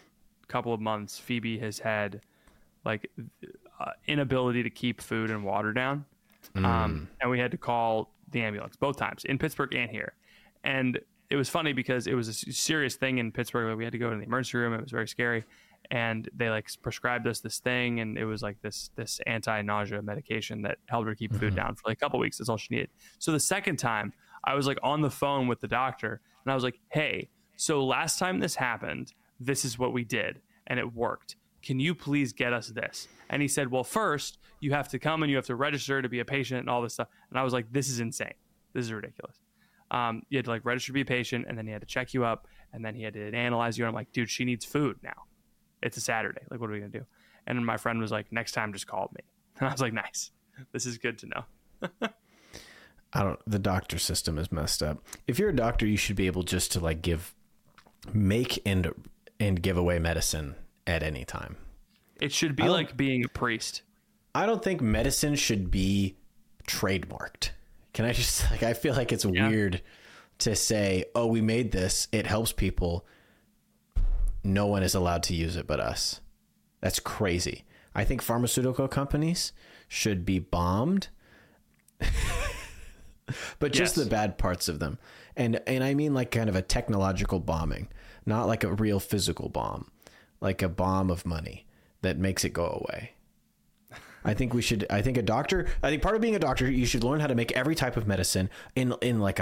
couple of months, Phoebe has had like inability to keep food and water down. And we had to call the ambulance both times in Pittsburgh and here. And it was funny because it was a serious thing in Pittsburgh. Like, we had to go to the emergency room. It was very scary. And they like prescribed us this thing. And it was like this anti-nausea medication that helped her keep food down for like a couple weeks. That's all she needed. So the second time I was like on the phone with the doctor and I was like, hey, so last time this happened, this is what we did and it worked. Can you please get us this? And he said, well, first you have to come and you have to register to be a patient and all this stuff. And I was like, this is insane. This is ridiculous. You had to like register to be a patient and then he had to check you up and then he had to analyze you. And I'm like, dude, she needs food now. It's a Saturday. Like, what are we going to do? And then my friend was like, next time just call me. And I was like, nice. This is good to know. The doctor system is messed up. If you're a doctor, you should be able just to like make and give away medicine at any time. It should be like being a priest. I don't think medicine should be trademarked. Can I just I feel like it's weird to say, oh, we made this, it helps people. No one is allowed to use it but us. That's crazy. I think pharmaceutical companies should be bombed. But just the bad parts of them. And I mean like kind of a technological bombing, not like a real physical bomb, like a bomb of money that makes it go away. I think part of being a doctor, you should learn how to make every type of medicine in like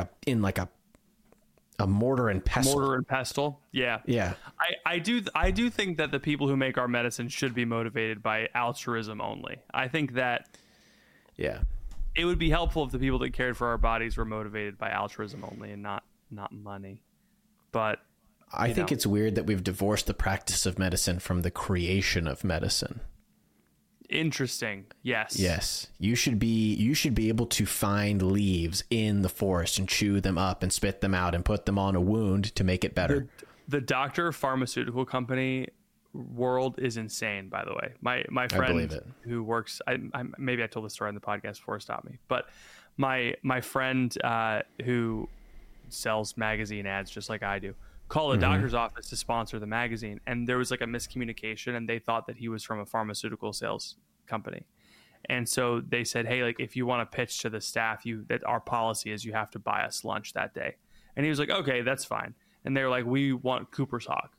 a mortar and pestle. Mortar and pestle. Yeah. Yeah. I do think that the people who make our medicine should be motivated by altruism only. I think that it would be helpful if the people that cared for our bodies were motivated by altruism only and not money. But I think it's weird that we've divorced the practice of medicine from the creation of medicine. Interesting. Yes. Yes. You should be able to find leaves in the forest and chew them up and spit them out and put them on a wound to make it better. The doctor pharmaceutical company world is insane, by the way. My friend who works, maybe I told this story on the podcast before, stop me. But my friend who sells magazine ads just like I do, called a doctor's office to sponsor the magazine, and there was like a miscommunication and they thought that he was from a pharmaceutical sales company. And so they said, hey, like if you want to pitch to the staff, that our policy is you have to buy us lunch that day. And he was like, okay, that's fine. And they were like, we want Cooper's Hawk.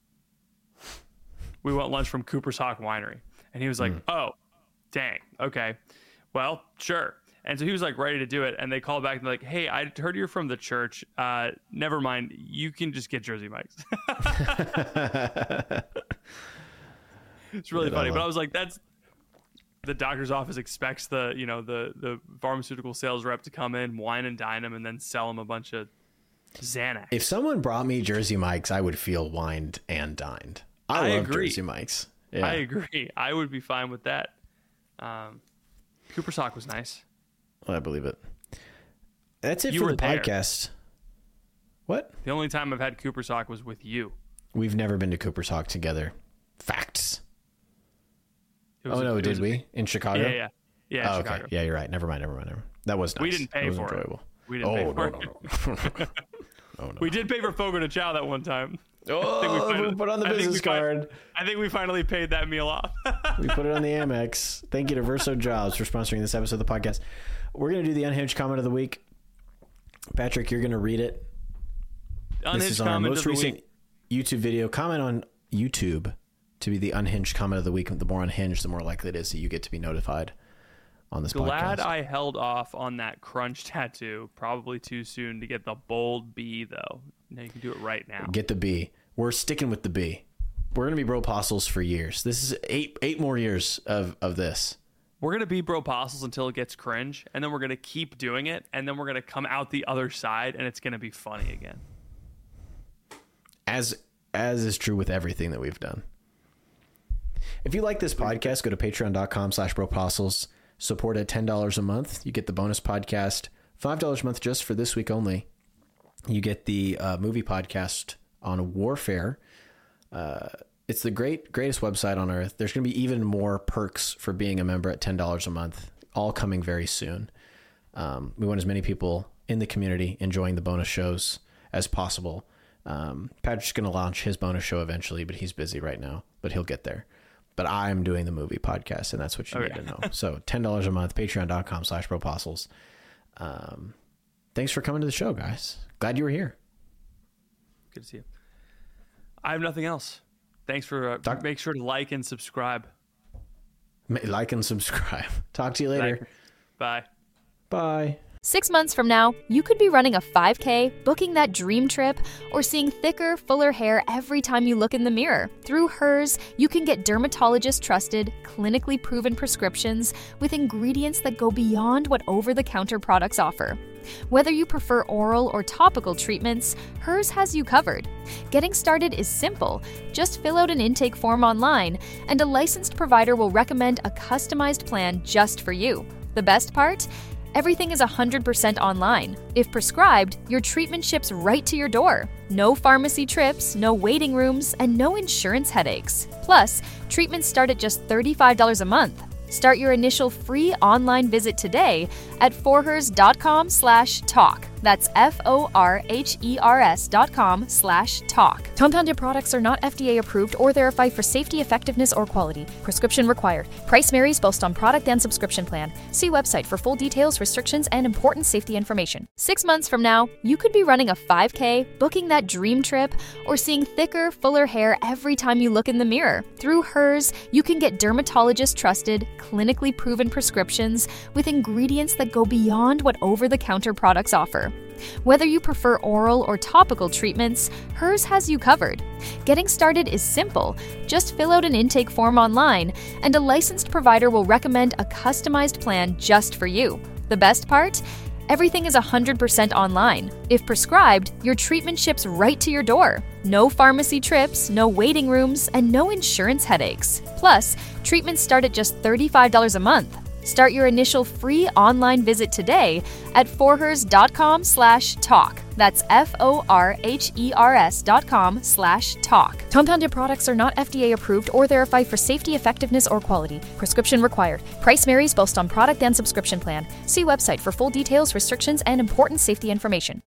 We want lunch from Cooper's Hawk Winery. And he was like, oh, dang. Okay. Well, sure. And so he was like ready to do it. And they called back and they're like, hey, I heard you're from the church. Never mind. You can just get Jersey Mike's. It's really funny. But I was like, that's the doctor's office expects the pharmaceutical sales rep to come in, wine and dine him, and then sell him a bunch of Xanax. If someone brought me Jersey Mike's, I would feel wined and dined. I love agree. Jersey Mike's. Yeah. I agree. I would be fine with that. Cooper's Hawk was nice. I believe it. That's it for the podcast. What? The only time I've had Cooper's Hawk was with you. We've never been to Cooper's Hawk together. Facts. Did we? In Chicago? Yeah. Oh, Chicago. Okay. Yeah, you're right. Never mind. That was nice. We didn't pay for enjoyable. It. We didn't pay for it. Oh, no. We did pay for Fogo de Chao that one time. We put on the business card. I think we finally paid that meal off. We put it on the Amex. Thank you to Verso Jobs for sponsoring this episode of the podcast. We're going to do the Unhinged Comment of the Week. Patrick, you're going to read it. This is our most recent YouTube video. Comment on YouTube to be the Unhinged Comment of the Week. The more unhinged, the more likely it is that you get to be notified on this podcast. Glad I held off on that crunch tattoo. Probably too soon to get the bold B, though. Now you can do it right now. Get the B. We're sticking with the B. We're going to be Bro Apostles for years. This is eight more years of this. We're going to be Bro Apostles until it gets cringe, and then we're going to keep doing it, and then we're going to come out the other side, and it's going to be funny again. As is true with everything that we've done. If you like this podcast, go to patreon.com/broapostles. Support at $10 a month. You get the bonus podcast. $5 a month just for this week only. You get the movie podcast on warfare. It's the greatest website on earth. There's going to be even more perks for being a member at $10 a month, all coming very soon. We want as many people in the community enjoying the bonus shows as possible. Patrick's going to launch his bonus show eventually, but he's busy right now, but he'll get there. But I'm doing the movie podcast, and that's what you need to know. So $10 a month, patreon.com/Broapostles. Thanks for coming to the show, guys. Glad you were here. Good to see you. I have nothing else. Thanks for make sure to like and subscribe. Like and subscribe. Talk to you later. Bye. Bye. 6 months from now, you could be running a 5K, booking that dream trip, or seeing thicker, fuller hair every time you look in the mirror. Through Hers, you can get dermatologist-trusted, clinically proven prescriptions with ingredients that go beyond what over-the-counter products offer. Whether you prefer oral or topical treatments, Hers has you covered. Getting started is simple. Just fill out an intake form online, and a licensed provider will recommend a customized plan just for you. The best part? Everything is 100% online. If prescribed, your treatment ships right to your door. No pharmacy trips, no waiting rooms, and no insurance headaches. Plus, treatments start at just $35 a month. Start your initial free online visit today at forhers.com/talk. That's FORHERS.com/talk. Compounded products are not FDA approved or verified for safety, effectiveness, or quality. Prescription required. Price varies based on product and subscription plan. See website for full details, restrictions, and important safety information. 6 months from now, you could be running a 5K, booking that dream trip, or seeing thicker, fuller hair every time you look in the mirror. Through Hers, you can get dermatologist-trusted, clinically proven prescriptions with ingredients that go beyond what over-the-counter products offer. Whether you prefer oral or topical treatments, Hers has you covered. Getting started is simple. Just fill out an intake form online, and a licensed provider will recommend a customized plan just for you. The best part? Everything is 100% online. If prescribed, your treatment ships right to your door. No pharmacy trips, no waiting rooms, and no insurance headaches. Plus, treatments start at just $35 a month. Start your initial free online visit today at forhers.com/talk. That's FORHERS.com/talk. Compounded products are not FDA approved or verified for safety, effectiveness, or quality. Prescription required. Price varies based on product and subscription plan. See website for full details, restrictions, and important safety information.